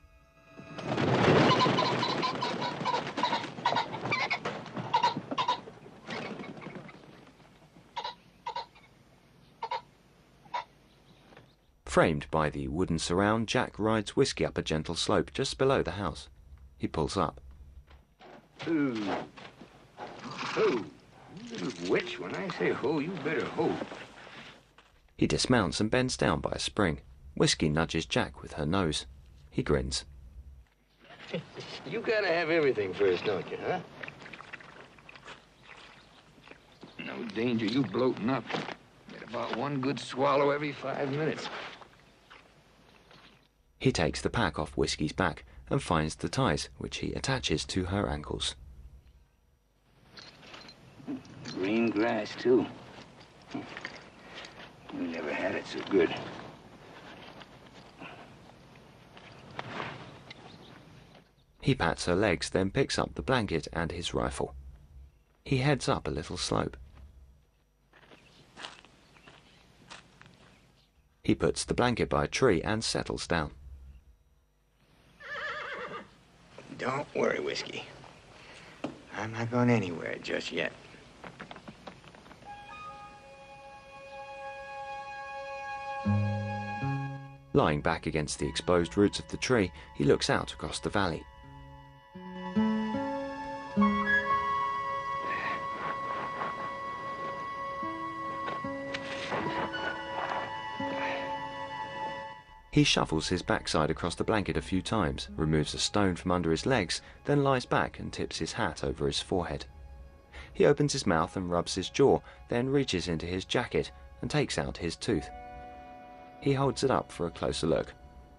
Framed by the wooden surround, Jack rides Whiskey up a gentle slope just below the house. He pulls up. Ooh. Ho. Little witch, when I say ho, you better ho. He dismounts and bends down by a spring. Whiskey nudges Jack with her nose. He grins. You gotta have everything first, don't you, huh? No danger you bloating up. Get about one good swallow every 5 minutes. He takes the pack off Whiskey's back and finds the ties, which he attaches to her ankles. Green grass, too. We never had it so good. He pats her legs, then picks up the blanket and his rifle. He heads up a little slope. He puts the blanket by a tree and settles down. Don't worry, Whiskey. I'm not going anywhere just yet. Lying back against the exposed roots of the tree, he looks out across the valley. He shuffles his backside across the blanket a few times, removes a stone from under his legs, then lies back and tips his hat over his forehead. He opens his mouth and rubs his jaw, then reaches into his jacket and takes out his tooth. He holds it up for a closer look.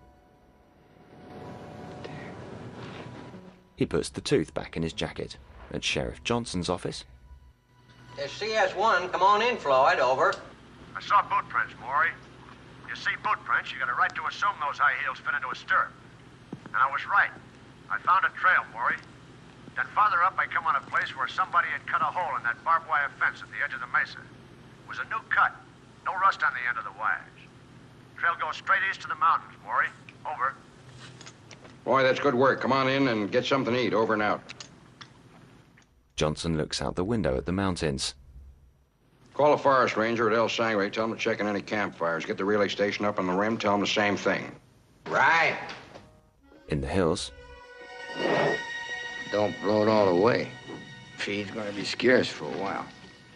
He puts the tooth back in his jacket. At Sheriff Johnson's office. It's CS1. Come on in, Floyd. Over. I saw boot prints, Maury. You see boot prints, you got a right to assume those high heels fit into a stirrup. And I was right. I found a trail, Maury. Then farther up, I come on a place where somebody had cut a hole in that barbed wire fence at the edge of the mesa. It was a new cut. No rust on the end of the wires. Trail goes straight east to the mountains, Maury. Over. Boy, that's good work. Come on in and get something to eat. Over and out. Johnson looks out the window at the mountains. Call the forest ranger at El Sangre. Tell him to check on any campfires. Get the relay station up on the rim. Tell him the same thing. Right. In the hills. Don't blow it all away. Feed's gonna be scarce for a while.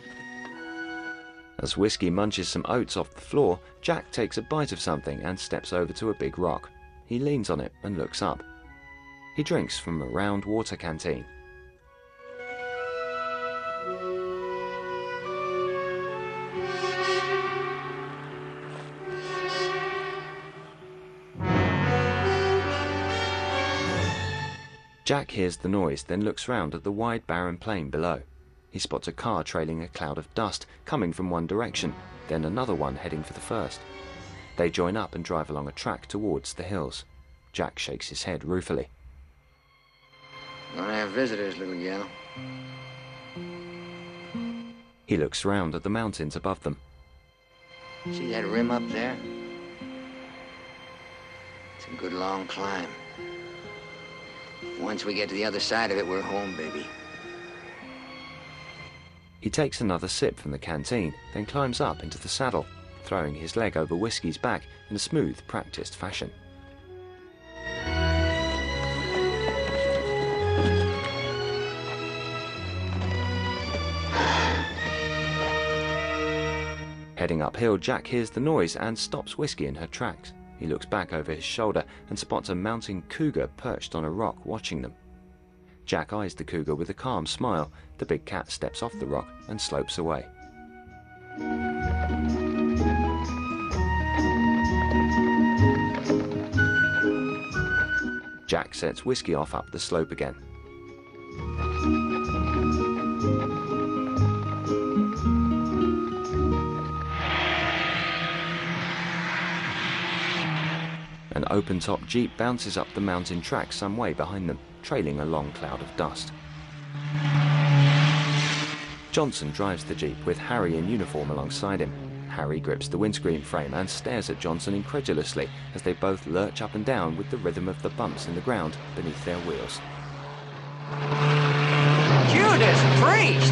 As Whiskey munches some oats off the floor, Jack takes a bite of something and steps over to a big rock. He leans on it and looks up. He drinks from a round water canteen. Jack hears the noise, then looks round at the wide barren plain below. He spots a car trailing a cloud of dust coming from one direction, then another one heading for the first. They join up and drive along a track towards the hills. Jack shakes his head ruefully. Gonna have visitors, little gal. He looks round at the mountains above them. See that rim up there? It's a good long climb. Once we get to the other side of it, we're home, baby. He takes another sip from the canteen, then climbs up into the saddle, throwing his leg over Whiskey's back in a smooth, practiced fashion. Heading uphill, Jack hears the noise and stops Whiskey in her tracks. He looks back over his shoulder and spots a mountain cougar perched on a rock watching them. Jack eyes the cougar with a calm smile. The big cat steps off the rock and slopes away. Jack sets Whiskey off up the slope again. An open-top Jeep bounces up the mountain track some way behind them, trailing a long cloud of dust. Johnson drives the Jeep with Harry in uniform alongside him. Harry grips the windscreen frame and stares at Johnson incredulously as they both lurch up and down with the rhythm of the bumps in the ground beneath their wheels. Judas Priest!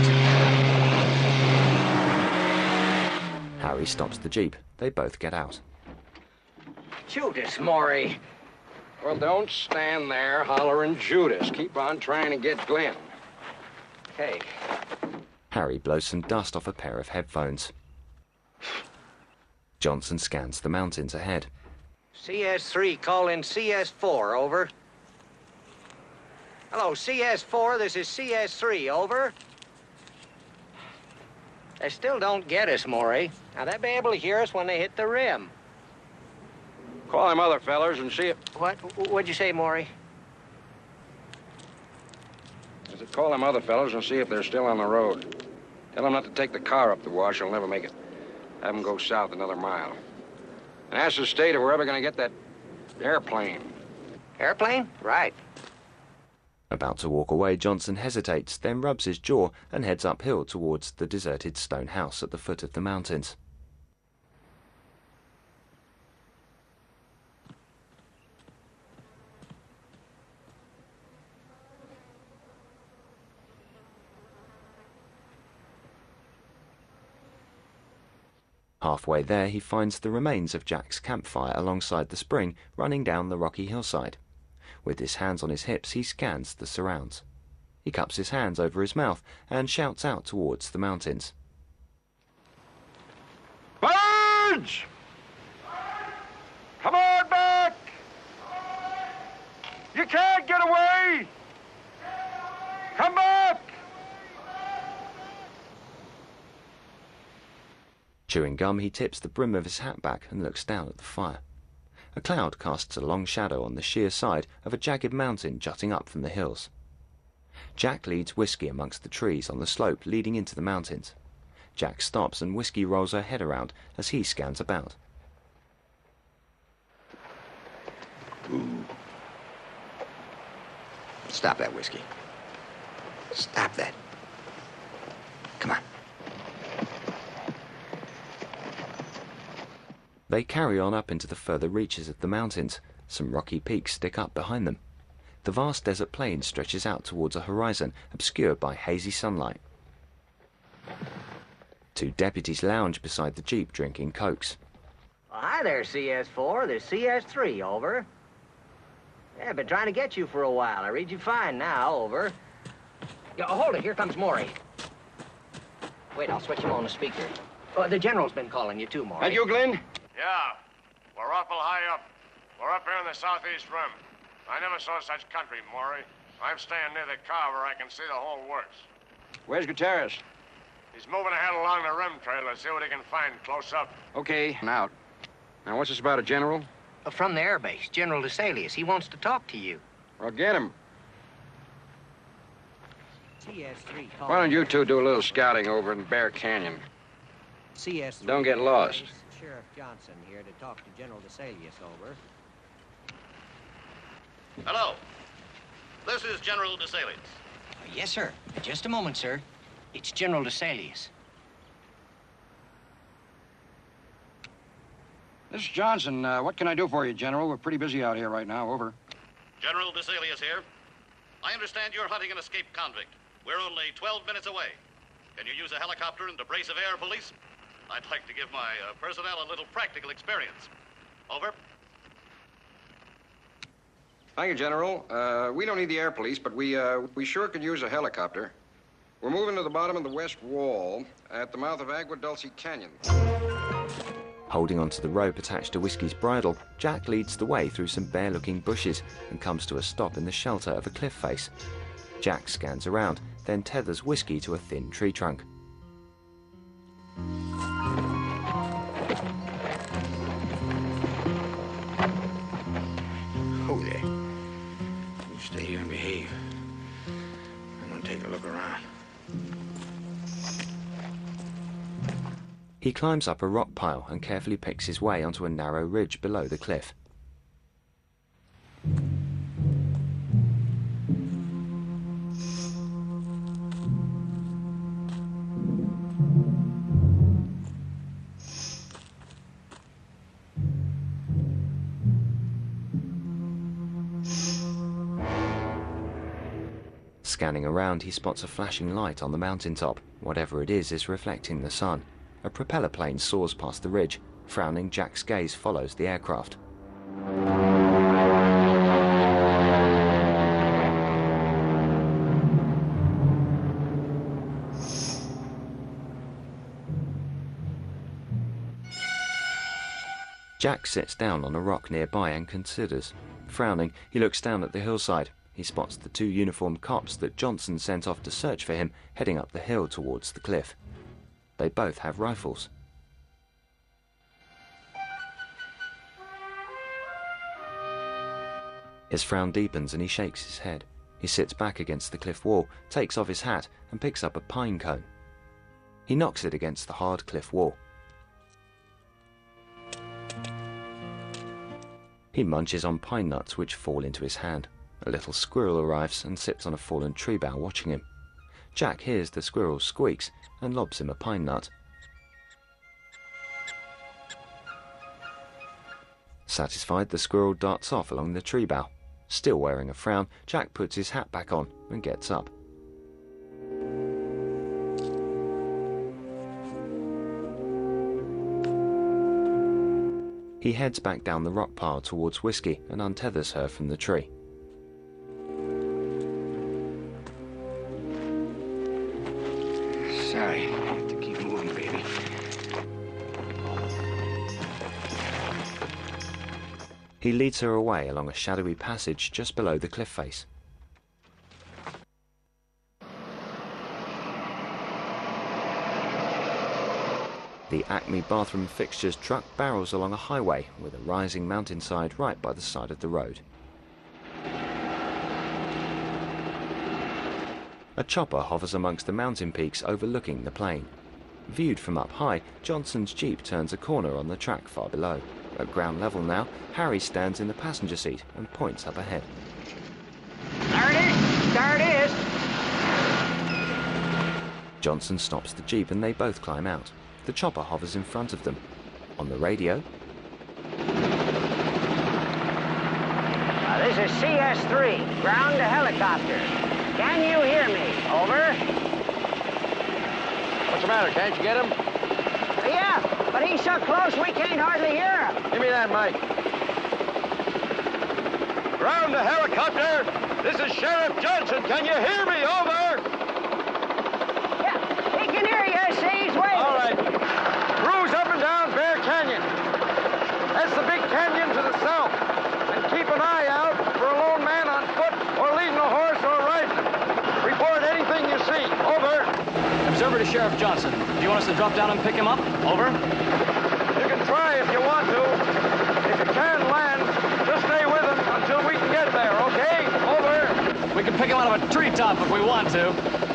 Harry stops the Jeep. They both get out. Judas, Maury. Well, don't stand there hollering Judas. Keep on trying to get Glenn. Hey. Harry blows some dust off a pair of headphones. Johnson scans the mountains ahead. CS3, call in CS4, over. Hello, CS4, this is CS3, over. They still don't get us, Maury. Now, they'll be able to hear us when they hit the rim. Call them other fellers and see if... What'd you say, Maury? I said, call them other fellers and see if they're still on the road. Tell them not to take the car up the wash. They'll never make it. Have them go south another mile. And ask the state if we're ever going to get that airplane. Airplane? Right. About to walk away, Johnson hesitates, then rubs his jaw and heads uphill towards the deserted stone house at the foot of the mountains. Halfway there, he finds the remains of Jack's campfire alongside the spring running down the rocky hillside. With his hands on his hips, he scans the surrounds. He cups his hands over his mouth and shouts out towards the mountains. Birds! Come on back! You can't get away! Come back! Chewing gum, he tips the brim of his hat back and looks down at the fire. A cloud casts a long shadow on the sheer side of a jagged mountain jutting up from the hills. Jack leads Whiskey amongst the trees on the slope leading into the mountains. Jack stops and Whiskey rolls her head around as he scans about. Stop that, Whiskey. Stop that. Come on. They carry on up into the further reaches of the mountains. Some rocky peaks stick up behind them. The vast desert plain stretches out towards a horizon obscured by hazy sunlight. Two deputies lounge beside the jeep drinking cokes. Well, hi there, CS4. There's CS3, over. Yeah, I've been trying to get you for a while. I read you fine now, over. Yeah, hold it. Here comes Maury. Wait, I'll switch him on the speaker. Oh, the general's been calling you, too, Maury. And you, Glenn? Yeah. We're awful high up. We're up here in the southeast rim. I never saw such country, Maury. I'm staying near the car where I can see the whole works. Where's Gutierrez? He's moving ahead along the rim trail to see what he can find close up. Okay, I'm out. Now, what's this about a general? From the airbase, General DeSalius. He wants to talk to you. Well, get him. CS3. Why don't you two do a little scouting over in Bear Canyon? CS3. Don't get lost. Sheriff Johnson here to talk to General DeSalius, over. Hello. This is General DeSalius. Yes, sir. Just a moment, sir. It's General DeSalius. This is Johnson. What can I do for you, General? We're pretty busy out here right now. Over. General DeSalius here. I understand you're hunting an escaped convict. We're only 12 minutes away. Can you use a helicopter and a brace of air police? I'd like to give my personnel a little practical experience. Over. Thank you, General. We don't need the air police, but we sure could use a helicopter. We're moving to the bottom of the west wall at the mouth of Agua Dulce Canyon. Holding onto the rope attached to Whiskey's bridle, Jack leads the way through some bare-looking bushes and comes to a stop in the shelter of a cliff face. Jack scans around, then tethers Whiskey to a thin tree trunk. Oh, there. You stay here and behave. I'm gonna take a look around. He climbs up a rock pile and carefully picks his way onto a narrow ridge below the cliff. Scanning around, he spots a flashing light on the mountaintop. Whatever it is reflecting the sun. A propeller plane soars past the ridge. Frowning, Jack's gaze follows the aircraft. Jack sits down on a rock nearby and considers. Frowning, he looks down at the hillside. He spots the two uniformed cops that Johnson sent off to search for him heading up the hill towards the cliff. They both have rifles. His frown deepens and he shakes his head. He sits back against the cliff wall, takes off his hat and picks up a pine cone. He knocks it against the hard cliff wall. He munches on pine nuts which fall into his hand. A little squirrel arrives and sits on a fallen tree bough watching him. Jack hears the squirrel squeaks and lobs him a pine nut. Satisfied, the squirrel darts off along the tree bough. Still wearing a frown, Jack puts his hat back on and gets up. He heads back down the rock pile towards Whiskey and untethers her from the tree. Sorry, I have to keep moving, baby. He leads her away along a shadowy passage just below the cliff face. The Acme bathroom fixtures truck barrels along a highway with a rising mountainside right by the side of the road. A chopper hovers amongst the mountain peaks overlooking the plain. Viewed from up high, Johnson's jeep turns a corner on the track far below. At ground level now, Harry stands in the passenger seat and points up ahead. There it is! There it is! Johnson stops the Jeep and they both climb out. The chopper hovers in front of them. On the radio... This is CS3, ground to helicopter. Can you hear me? Over. What's the matter? Can't you get him? Yeah, but he's so close we can't hardly hear him. Give me that mic. Ground to helicopter. This is Sheriff Johnson. Can you hear me? Over. Yeah, he can hear you. See, he's waving. All right. Cruise up and down Bear Canyon. That's the big canyon to the south. And keep an eye out for a lone man on foot or leading a horse or riding him. Report anything you see. Over. Observer to Sheriff Johnson. Do you want us to drop down and pick him up? Over. You can try if you want to. If you can land, just stay with him until we can get there, okay? Over. We can pick him out of a treetop if we want to.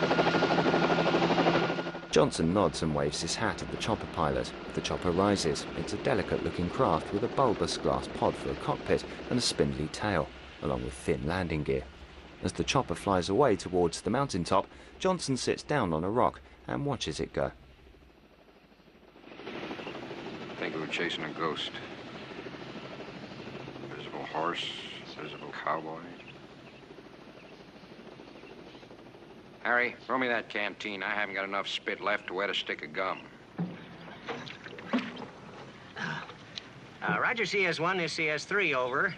Johnson nods and waves his hat at the chopper pilot. The chopper rises. It's a delicate-looking craft with a bulbous glass pod for a cockpit and a spindly tail, along with thin landing gear. As the chopper flies away towards the mountaintop, Johnson sits down on a rock and watches it go. I think we were chasing a ghost. Visible horse, visible cowboy. Harry, throw me that canteen. I haven't got enough spit left to wet a stick of gum. Roger, CS1, this CS3, over.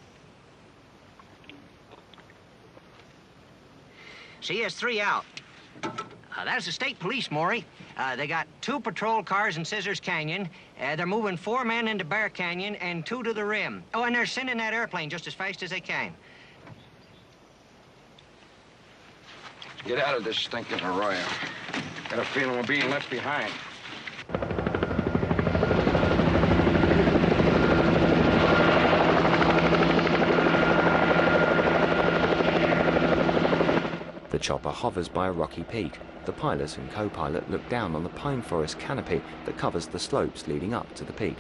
CS3 out. That's the state police, Maury. They got 2 patrol cars in Scissors Canyon. They're moving 4 men into Bear Canyon and 2 to the rim. Oh, and they're sending that airplane just as fast as they can. Get out of this stinking arroyo. Got a feeling we're being left behind. The chopper hovers by a rocky peak. The pilot and co-pilot look down on the pine forest canopy that covers the slopes leading up to the peak.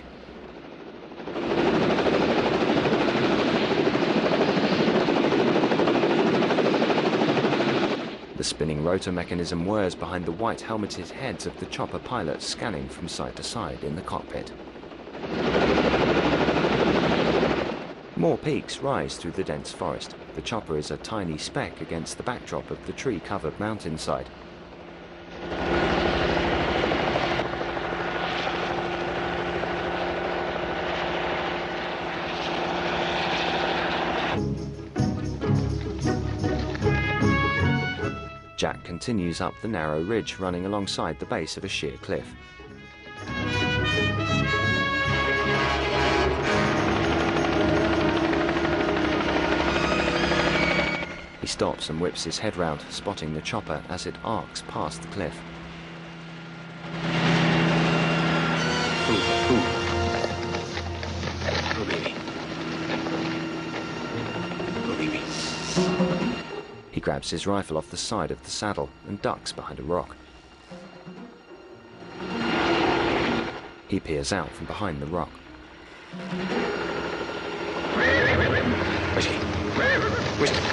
The spinning rotor mechanism whirs behind the white helmeted heads of the chopper pilots scanning from side to side in the cockpit. More peaks rise through the dense forest. The chopper is a tiny speck against the backdrop of the tree-covered mountainside. Jack continues up the narrow ridge running alongside the base of a sheer cliff. He stops and whips his head round, spotting the chopper as it arcs past the cliff. Oh, baby. Oh, baby. He grabs his rifle off the side of the saddle and ducks behind a rock. He peers out from behind the rock. Whiskey. Whiskey.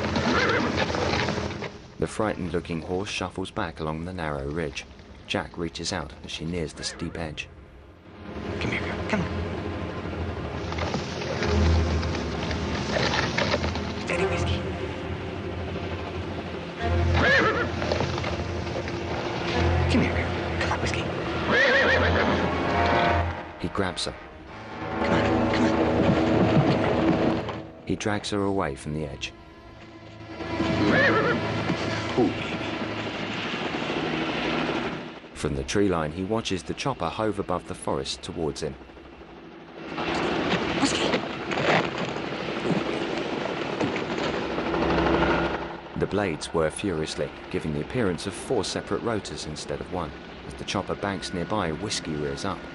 The frightened-looking horse shuffles back along the narrow ridge. Jack reaches out as she nears the steep edge. Come here, girl. Come on. Steady, Whiskey. Come here, girl. Come on, Whiskey. He grabs her. Come on, come on. He drags her away from the edge. Oh, baby. From the tree line, he watches the chopper hove above the forest towards him. The blades whir furiously, giving the appearance of 4 separate rotors instead of 1. As the chopper banks nearby, Whiskey rears up.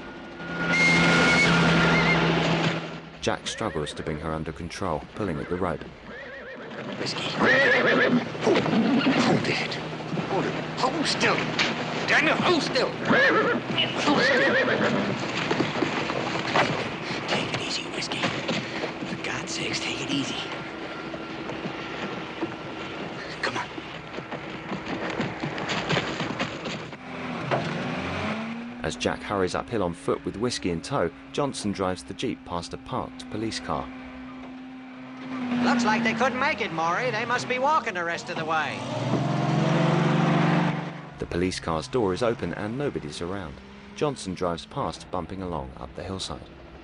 Jack struggles to bring her under control, pulling at the rope. Whiskey. Hold it. Hold it. Hold still. Daniel, hold still. Hold still. Take it easy, Whiskey. For God's sakes, take it easy. Come on. Jack hurries uphill on foot with whiskey in tow, Johnson drives the Jeep past a parked police car. Looks like they couldn't make it, Maury. They must be walking the rest of the way. The police car's door is open and nobody's around. Johnson drives past, bumping along up the hillside.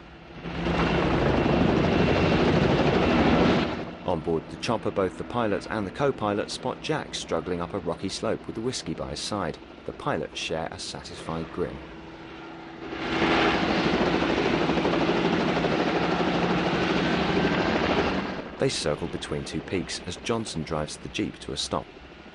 On board the chopper, both the pilot and the co-pilot spot Jack struggling up a rocky slope with the whiskey by his side. The pilots share a satisfied grin. They circle between two peaks as Johnson drives the Jeep to a stop.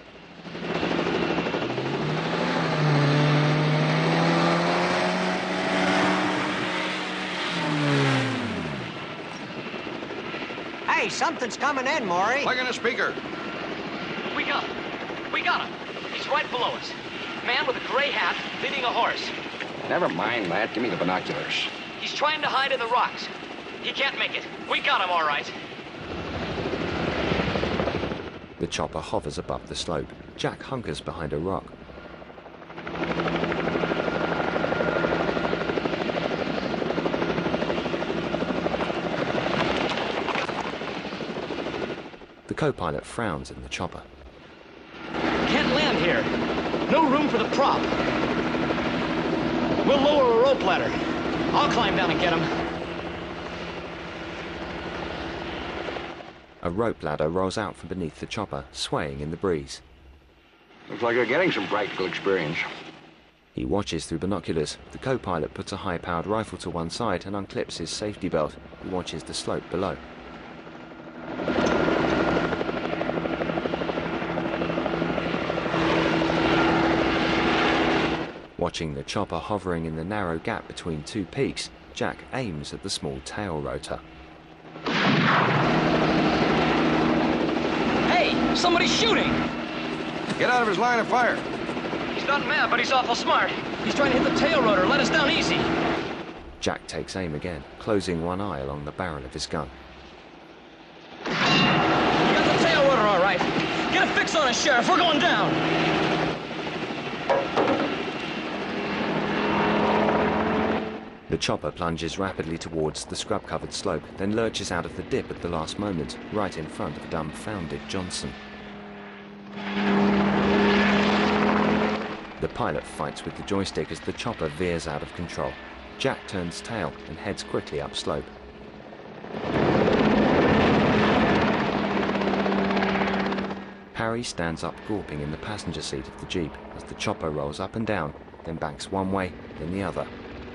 Hey, something's coming in, Maury. Plug in a speaker. We got him. We got him. He's right below us. Man with a gray hat leading a horse. Never mind that. Give me the binoculars. He's trying to hide in the rocks. He can't make it. We got him, all right. The chopper hovers above the slope. Jack hunkers behind a rock. The co-pilot frowns in the chopper. Can't land here. No room for the prop. We'll lower a rope ladder. I'll climb down and get him. A rope ladder rolls out from beneath the chopper, swaying in the breeze. Looks like you're getting some practical experience. He watches through binoculars. The co-pilot puts a high-powered rifle to one side and unclips his safety belt. He watches the slope below. Watching the chopper hovering in the narrow gap between two peaks, Jack aims at the small tail rotor. Hey, somebody's shooting! Get out of his line of fire. He's not mad, but he's awful smart. He's trying to hit the tail rotor, let us down easy. Jack takes aim again, closing one eye along the barrel of his gun. You got the tail rotor all right. Get a fix on it, Sheriff. We're going down. The chopper plunges rapidly towards the scrub-covered slope, then lurches out of the dip at the last moment, right in front of dumbfounded Johnson. The pilot fights with the joystick as the chopper veers out of control. Jack turns tail and heads quickly upslope. Harry stands up gawping in the passenger seat of the Jeep as the chopper rolls up and down, then banks one way, then the other.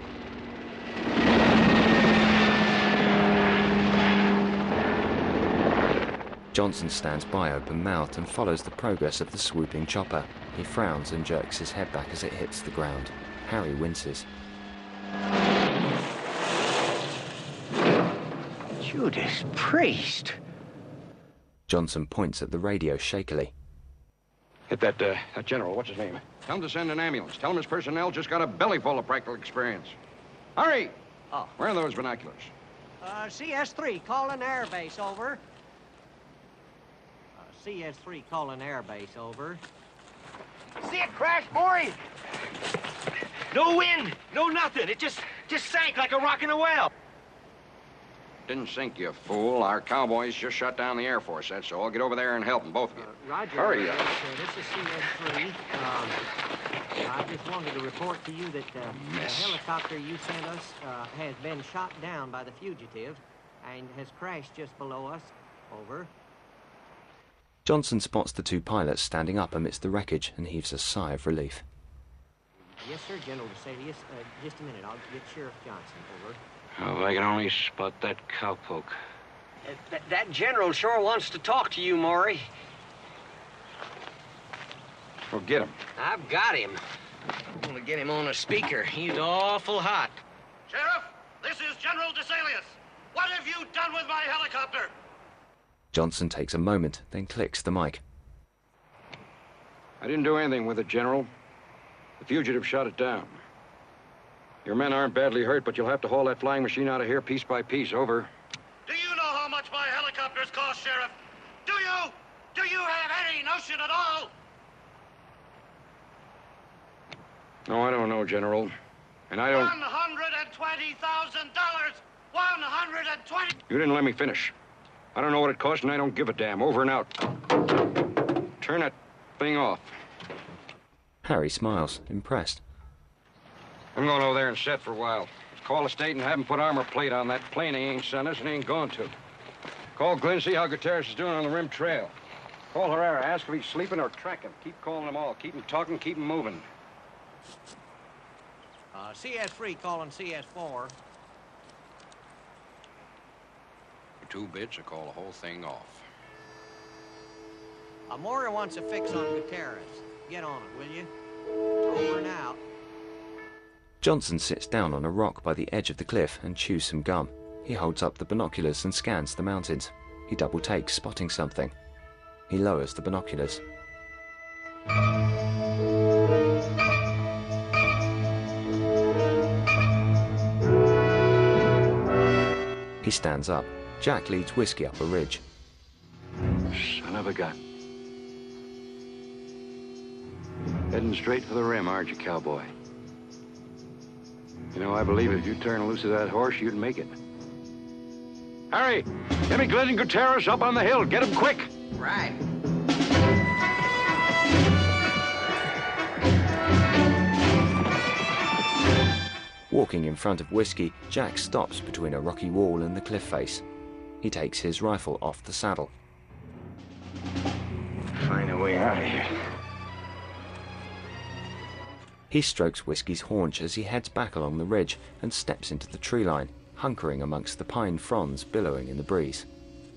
Johnson stands by open-mouthed and follows the progress of the swooping chopper. He frowns and jerks his head back as it hits the ground. Harry winces. Judas Priest. Johnson points at the radio shakily. Hit that general. What's his name? Tell him to send an ambulance. Tell him his personnel just got a belly full of practical experience. Hurry! Oh. Where are those binoculars? CS3, calling air base, over. CS3, calling air base, over. See it crash, Maury? No wind, no nothing. It just sank like a rock in a well. Didn't sink, you fool. Our cowboys just shut down the Air Force, that's all. Get over there and help them, both of you. Roger. Hurry up. This is CS3. I just wanted to report to you that the helicopter you sent us has been shot down by the fugitive and has crashed just below us. Over. Johnson spots the two pilots standing up amidst the wreckage and heaves a sigh of relief. Yes, sir, General DeSalius. Just a minute. I'll get Sheriff Johnson. Over. Oh, if I can only spot that cowpoke. That general sure wants to talk to you, Maury. Well, get him. I've got him. I'm gonna get him on a speaker. He's awful hot. Sheriff, this is General DeSalius. What have you done with my helicopter? Johnson takes a moment, then clicks the mic. I didn't do anything with it, General. The fugitive shot it down. Your men aren't badly hurt, but you'll have to haul that flying machine out of here piece by piece. Over. Do you know how much my helicopters cost, Sheriff? Do you? Do you have any notion at all? No, I don't know, General. And I don't... $120,000! 120... You didn't let me finish. I don't know what it cost, and I don't give a damn. Over and out. Turn that thing off. Harry smiles, impressed. I'm going over there and set for a while. Call the state and have him put armor plate on that plane he ain't sent us and he ain't going to. Call Glenn, see how Gutierrez is doing on the rim trail. Call Herrera, ask if he's sleeping or track him. Keep calling them all. Keep them talking, keep them moving. CS3 calling CS4. 2 bits or call the whole thing off. Amora wants a fix on Gutierrez. Get on it, will you? Over and out. Johnson sits down on a rock by the edge of the cliff and chews some gum. He holds up the binoculars and scans the mountains. He double takes, spotting something. He lowers the binoculars. He stands up. Jack leads Whiskey up a ridge. Son of a gun. Heading straight for the rim, aren't you, cowboy? You know, I believe if you turn loose of that horse, you'd make it. Harry, get me Glenn and Gutierrez up on the hill. Get them quick. Right. Walking in front of Whiskey, Jack stops between a rocky wall and the cliff face. He takes his rifle off the saddle. Find a way out of here. He strokes Whiskey's haunch as he heads back along the ridge and steps into the tree line, hunkering amongst the pine fronds billowing in the breeze.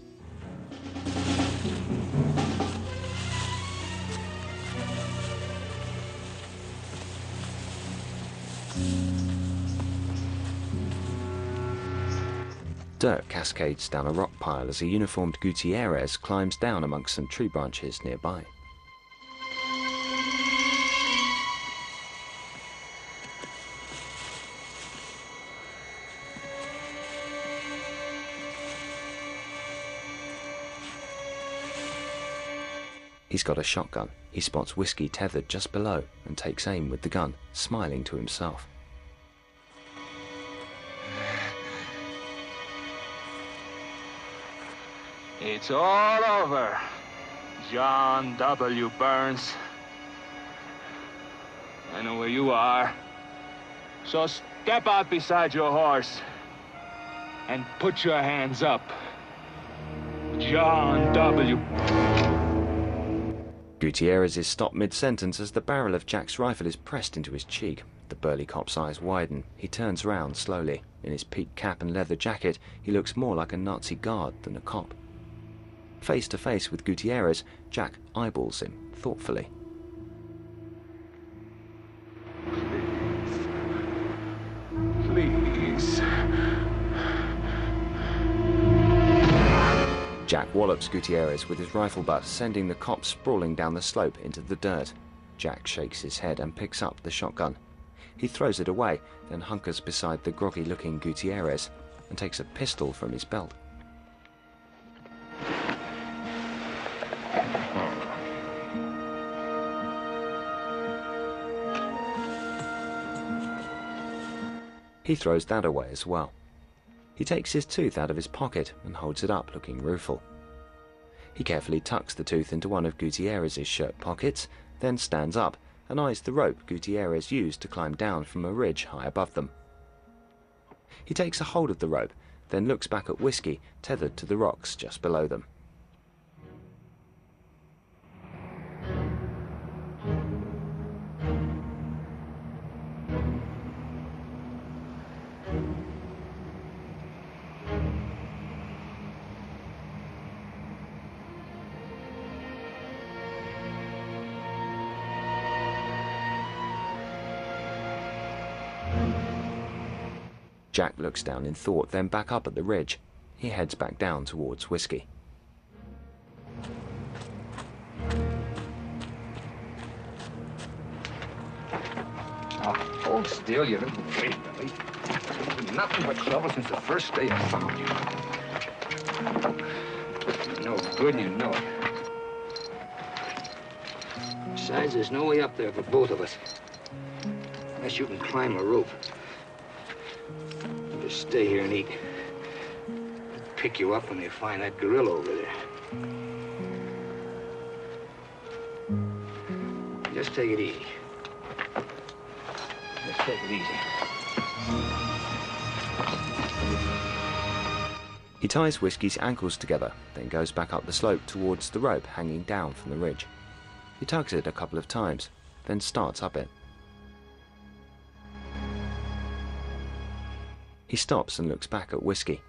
Dirt cascades down a rock pile as a uniformed Gutierrez climbs down amongst some tree branches nearby. He's got a shotgun. He spots Whiskey tethered just below and takes aim with the gun, smiling to himself. It's all over, John W. Burns. I know where you are. So step out beside your horse and put your hands up. John W. Gutierrez is stopped mid-sentence as the barrel of Jack's rifle is pressed into his cheek. The burly cop's eyes widen. He turns round slowly. In his peaked cap and leather jacket, he looks more like a Nazi guard than a cop. Face to face with Gutierrez, Jack eyeballs him thoughtfully. Please. Jack wallops Gutierrez with his rifle butt, sending the cop sprawling down the slope into the dirt. Jack shakes his head and picks up the shotgun. He throws it away, then hunkers beside the groggy-looking Gutierrez and takes a pistol from his belt. He throws that away as well. He takes his tooth out of his pocket and holds it up, looking rueful. He carefully tucks the tooth into one of Gutierrez's shirt pockets, then stands up and eyes the rope Gutierrez used to climb down from a ridge high above them. He takes a hold of the rope, then looks back at Whiskey, tethered to the rocks just below them. Jack looks down in thought, then back up at the ridge. He heads back down towards Whiskey. Now, hold still, you little wait-belly. You've been nothing but trouble since the first day I found you. You're no good, and you know it. Besides, there's no way up there for both of us. Unless you can climb a rope. stay here and eat. Pick you up when they find that gorilla over there. Just take it easy. Just take it easy. He ties Whiskey's ankles together, then goes back up the slope towards the rope hanging down from the ridge. He tugs it a couple of times, then starts up it. He stops and looks back at Whiskey.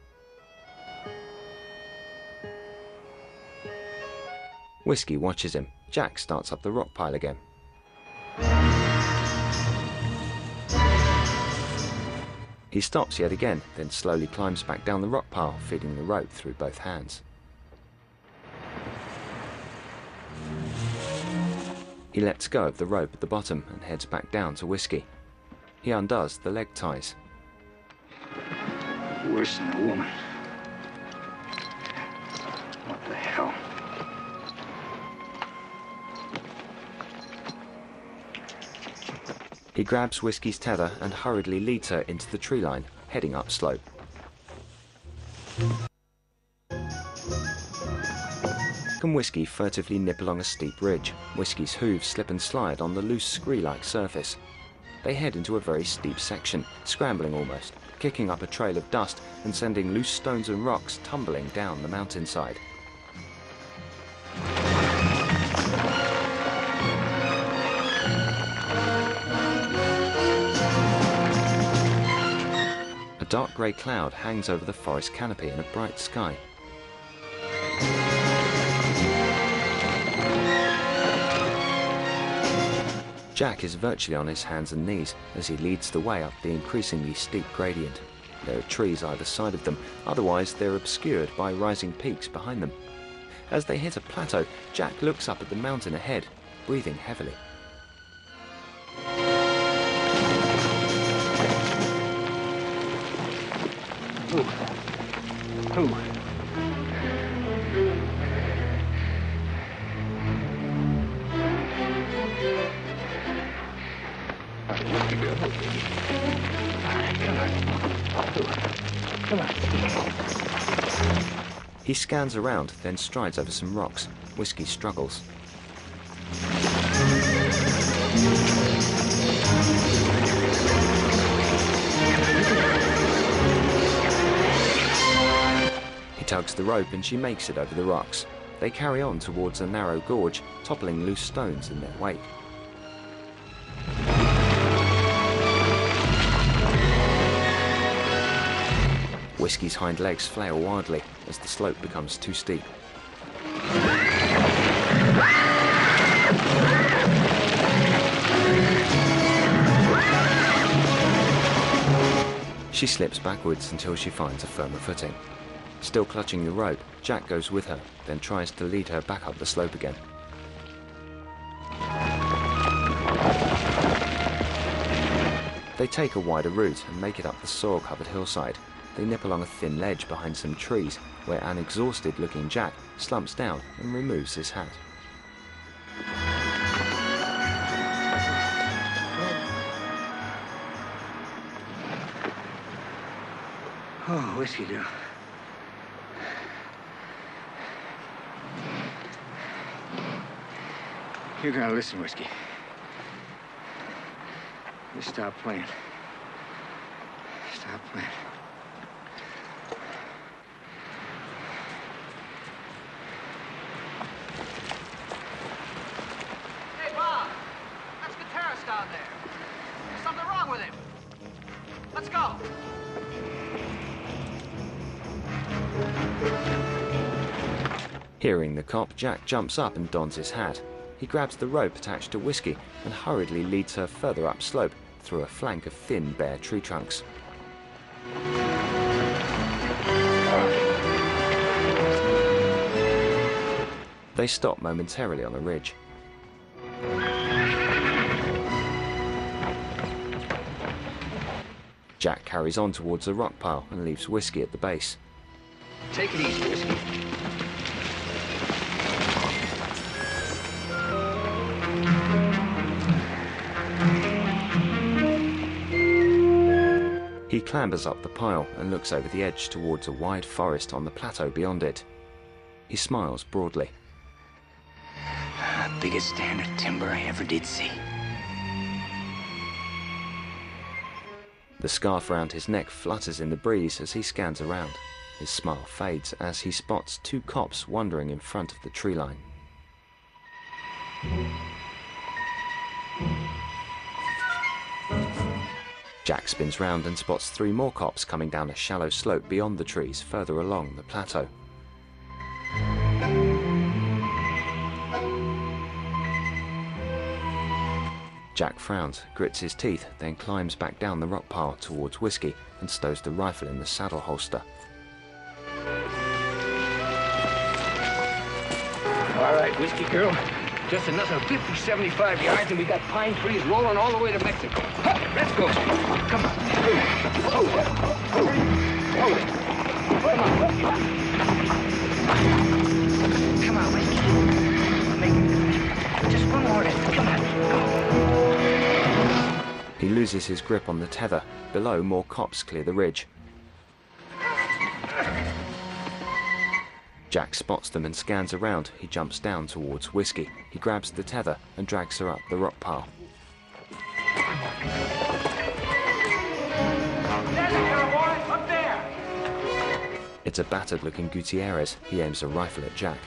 Whiskey watches him. Jack starts up the rock pile again. He stops yet again, then slowly climbs back down the rock pile, feeding the rope through both hands. He lets go of the rope at the bottom and heads back down to Whiskey. He undoes the leg ties. Worse than a woman. What the hell? He grabs Whiskey's tether and hurriedly leads her into the tree line, heading up slope. Can Whiskey furtively nip along a steep ridge. Whiskey's hooves slip and slide on the loose scree-like surface. They head into a very steep section, scrambling almost, kicking up a trail of dust and sending loose stones and rocks tumbling down the mountainside. A dark grey cloud hangs over the forest canopy in a bright sky. Jack is virtually on his hands and knees as he leads the way up the increasingly steep gradient. There are trees either side of them, otherwise they're obscured by rising peaks behind them. As they hit a plateau, Jack looks up at the mountain ahead, breathing heavily. Ooh. Come on. He scans around, then strides over some rocks. Whiskey struggles. He tugs the rope and she makes it over the rocks. They carry on towards a narrow gorge, toppling loose stones in their wake. Whiskey's hind legs flail wildly as the slope becomes too steep. She slips backwards until she finds a firmer footing. Still clutching the rope, Jack goes with her, then tries to lead her back up the slope again. They take a wider route and make it up the soil-covered hillside. They nip along a thin ledge behind some trees, where an exhausted-looking Jack slumps down and removes his hat. Oh, whiskey, do. You're gonna listen, Whiskey. Just stop playing. Stop playing. Hey, Bob! That's Gutierrez down there. There's something wrong with him. Let's go. Hearing the cop, Jack jumps up and dons his hat. He grabs the rope attached to Whiskey and hurriedly leads her further up slope through a flank of thin, bare tree trunks. They stop momentarily on a ridge. Jack carries on towards the rock pile and leaves Whiskey at the base. Take it easy, Whiskey. He clambers up the pile and looks over the edge towards a wide forest on the plateau beyond it. He smiles broadly. Biggest stand of timber I ever did see. The scarf around his neck flutters in the breeze as he scans around. His smile fades as he spots two cops wandering in front of the tree line. Jack spins round and spots three more cops coming down a shallow slope beyond the trees further along the plateau. Jack frowns, grits his teeth, then climbs back down the rock pile towards Whiskey and stows the rifle in the saddle holster. All right, Whiskey Girl. Just another 50, 75 yards and we got pine trees rolling all the way to Mexico. Ha, let's go. Come on. Hold it. Hold it. Come on. Come on, Whiskey. Make it. Just one more lift. Come on. Go. He loses his grip on the tether. Below, more cops clear the ridge. Jack spots them and scans around. He jumps down towards Whiskey. He grabs the tether and drags her up the rock pile. Up there! It's a battered-looking Gutierrez. He aims a rifle at Jack.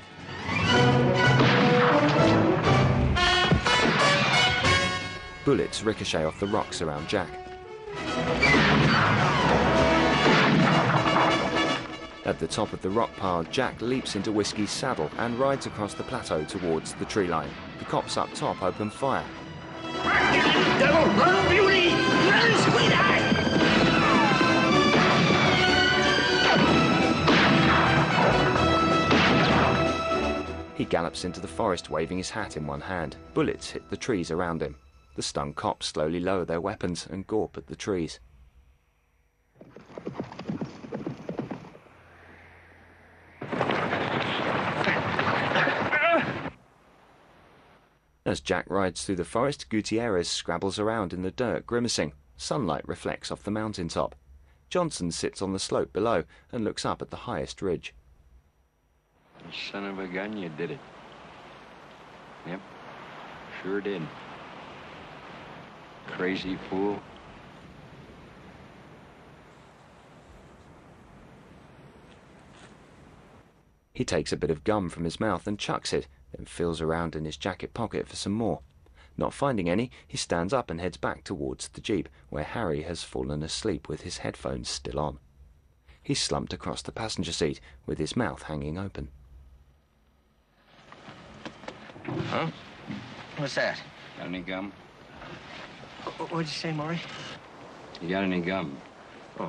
Bullets ricochet off the rocks around Jack. At the top of the rock pile, Jack leaps into Whiskey's saddle and rides across the plateau towards the tree line. The cops up top open fire. Devil, run, beauty! Run, sweetheart! He gallops into the forest, waving his hat in one hand. Bullets hit the trees around him. The stung cops slowly lower their weapons and gawp at the trees. As Jack rides through the forest, Gutierrez scrabbles around in the dirt, grimacing. Sunlight reflects off the mountaintop. Johnson sits on the slope below and looks up at the highest ridge. Son of a gun, you did it. Yep, sure did. Crazy fool. He takes a bit of gum from his mouth and chucks it, then feels around in his jacket pocket for some more. Not finding any, he stands up and heads back towards the jeep, where Harry has fallen asleep with his headphones still on. He's slumped across the passenger seat with his mouth hanging open. Huh? What's that? Got any gum? What'd you say, Maury? You got any gum? Oh.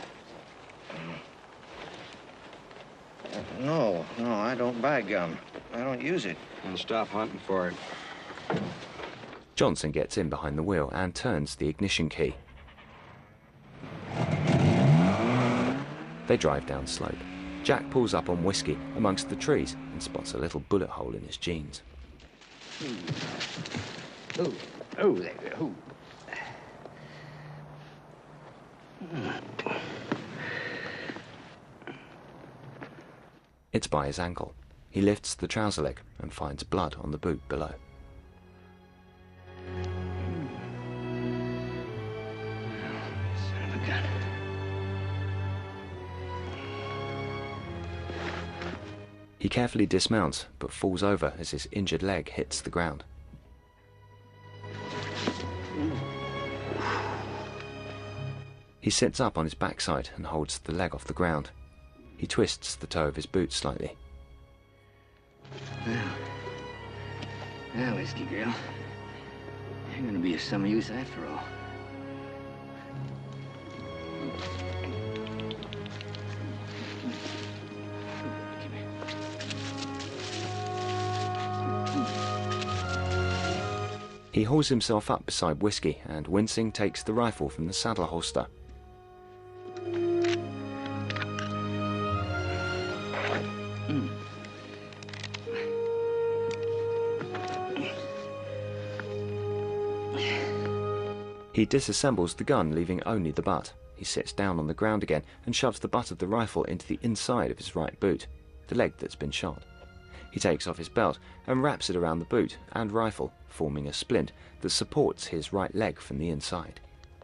No, I don't buy gum. I don't use it. Then stop hunting for it. Johnson gets in behind the wheel and turns the ignition key. They drive down slope. Jack pulls up on Whiskey amongst the trees and spots a little bullet hole in his jeans. Oh, there you go. It's by his ankle. He lifts the trouser leg and finds blood on the boot below. Son of a gun. He carefully dismounts, but falls over as his injured leg hits the ground. He sits up on his backside and holds the leg off the ground. He twists the toe of his boot slightly. Now, Whiskey Girl, you're gonna be of some use after all. He hauls himself up beside Whiskey and, wincing, takes the rifle from the saddle holster. He disassembles the gun, leaving only the butt. He sits down on the ground again and shoves the butt of the rifle into the inside of his right boot, the leg that's been shot. He takes off his belt and wraps it around the boot and rifle, forming a splint that supports his right leg from the inside.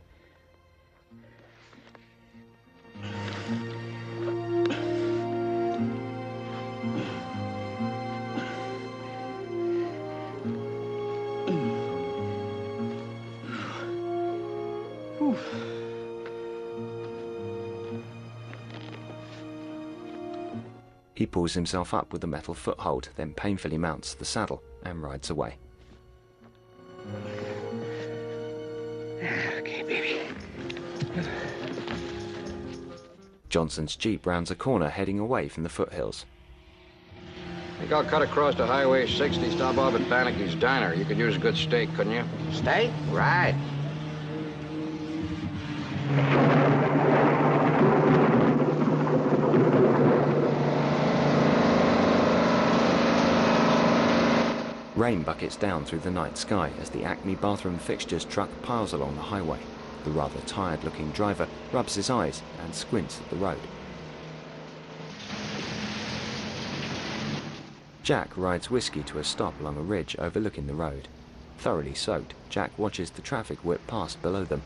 He pulls himself up with a metal foothold, then painfully mounts the saddle and rides away. Okay, baby. Johnson's Jeep rounds a corner heading away from the foothills. I think I'll cut across to Highway 60, stop off at Bannicky's Diner. You could use a good steak, couldn't you? Steak? Right. Rain buckets down through the night sky as the Acme Bathroom Fixtures truck piles along the highway. The rather tired-looking driver rubs his eyes and squints at the road. Jack rides Whiskey to a stop along a ridge overlooking the road. Thoroughly soaked, Jack watches the traffic whip past below them.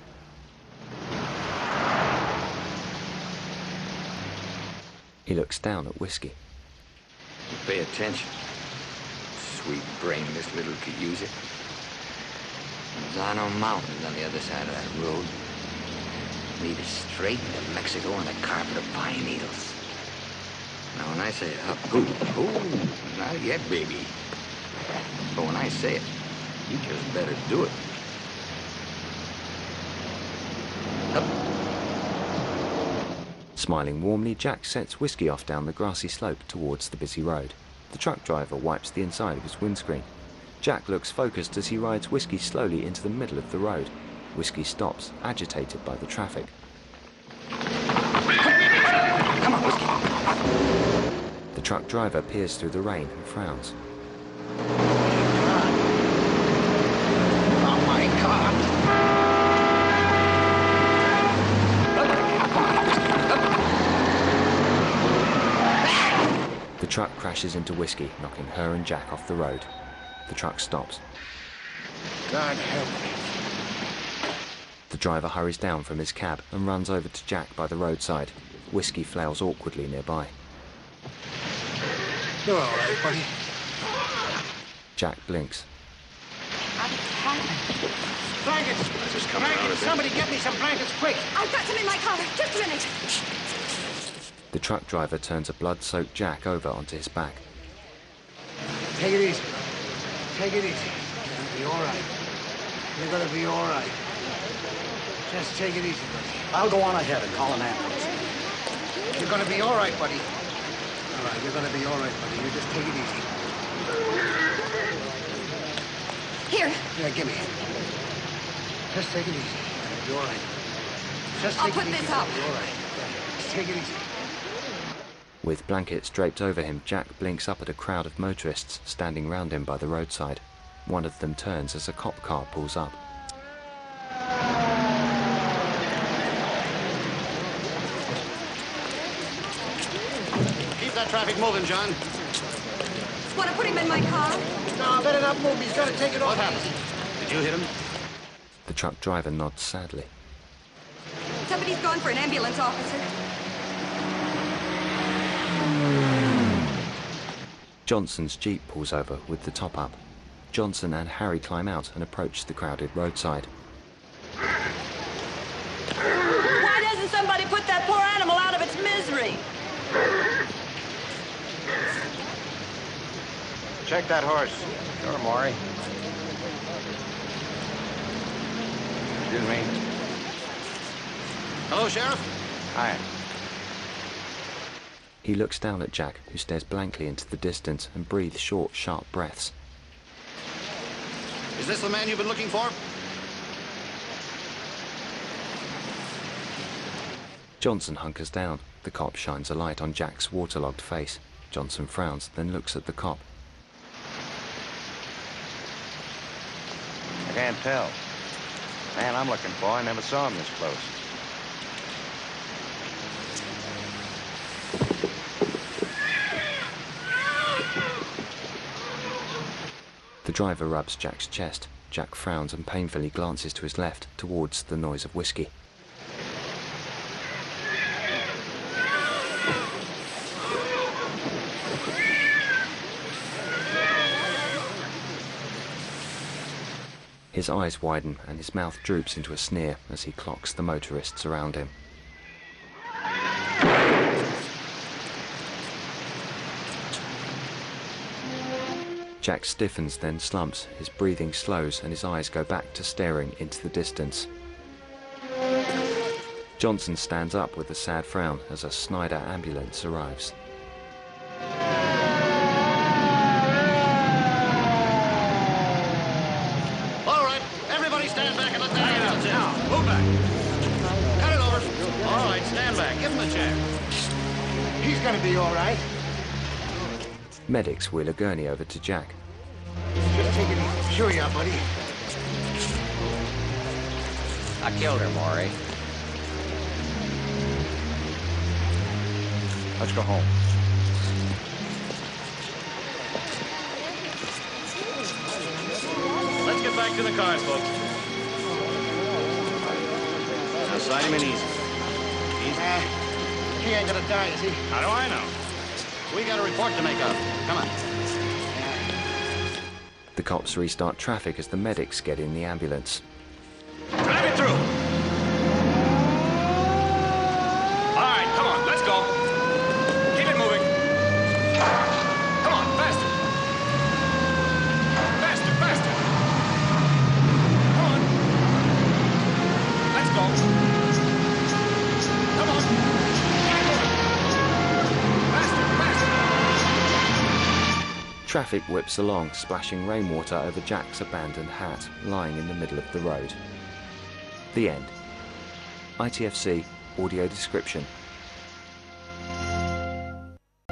He looks down at Whiskey. Pay attention. Sweet brain this little could use it. Lozano Mountains on the other side of that road. Lead us straight into Mexico on a carpet of pine needles. Now when I say up, not yet, baby. But when I say it, you just better do it. Smiling warmly, Jack sets Whiskey off down the grassy slope towards the busy road. The truck driver wipes the inside of his windscreen. Jack looks focused as he rides Whiskey slowly into the middle of the road. Whiskey stops, agitated by the traffic. Come on, Whiskey. The truck driver peers through the rain and frowns. Oh, my God. The truck crashes into Whiskey, knocking her and Jack off the road. The truck stops. God help me. The driver hurries down from his cab and runs over to Jack by the roadside. Whiskey flails awkwardly nearby. You're all right, buddy. Jack blinks. Blankets! Blankets! Somebody get me some blankets, quick! I've got some in my car. Just a minute. The truck driver turns a blood-soaked Jack over onto his back. Take it easy. Take it easy. You're gonna be all right. You're gonna be all right. Just take it easy, buddy. I'll go on ahead and call an ambulance. You're gonna be all right, buddy. All right, you're gonna be all right, buddy. You just take it easy. Here. Yeah, give me it. Just take it easy. You're gonna be all right. Just I'll take put it easy. this up. You'll be all right. Just take it easy. With blankets draped over him, Jack blinks up at a crowd of motorists standing round him by the roadside. One of them turns as a cop car pulls up. Keep that traffic moving, John. Want to put him in my car? No, better not move. He's got to take it off. What happened? Did you hit him? The truck driver nods sadly. Somebody's gone for an ambulance, officer. Johnson's Jeep pulls over with the top up. Johnson and Harry climb out and approach the crowded roadside. Why doesn't somebody put that poor animal out of its misery? Check that horse. Sure, Maury. Excuse me. Hello, Sheriff. Hi. He looks down at Jack, who stares blankly into the distance and breathes short, sharp breaths. Is this the man you've been looking for? Johnson hunkers down. The cop shines a light on Jack's waterlogged face. Johnson frowns, then looks at the cop. I can't tell. Man I'm looking for, I never saw him this close. driver rubs Jack's chest. Jack frowns and painfully glances to his left, towards the noise of whiskey. His eyes widen and his mouth droops into a sneer as he clocks the motorists around him. Jack stiffens, then slumps. His breathing slows and his eyes go back to staring into the distance. Johnson stands up with a sad frown as a Snyder ambulance arrives. All right, everybody stand back and let the ambulance in. Move back. Cut it over. All right, stand back. Give him a chair. He's gonna be all right. Medics wheel a gurney over to Jack. Just take it easy. Sure you are, buddy. I killed her, Maury. Let's go home. Let's get back to the cars, folks. Now slide him in easy. He ain't gonna die, is he? How do I know? We got a report to make up. Come on. The cops restart traffic as the medics get in the ambulance. Drive it through. All right, come on, let's go. Keep it moving. Come on, faster. Faster, faster. Come on. Let's go. Come on. Faster, faster. Traffic whips along, splashing rainwater over Jack's abandoned hat, lying in the middle of the road. The end. ITFC audio description.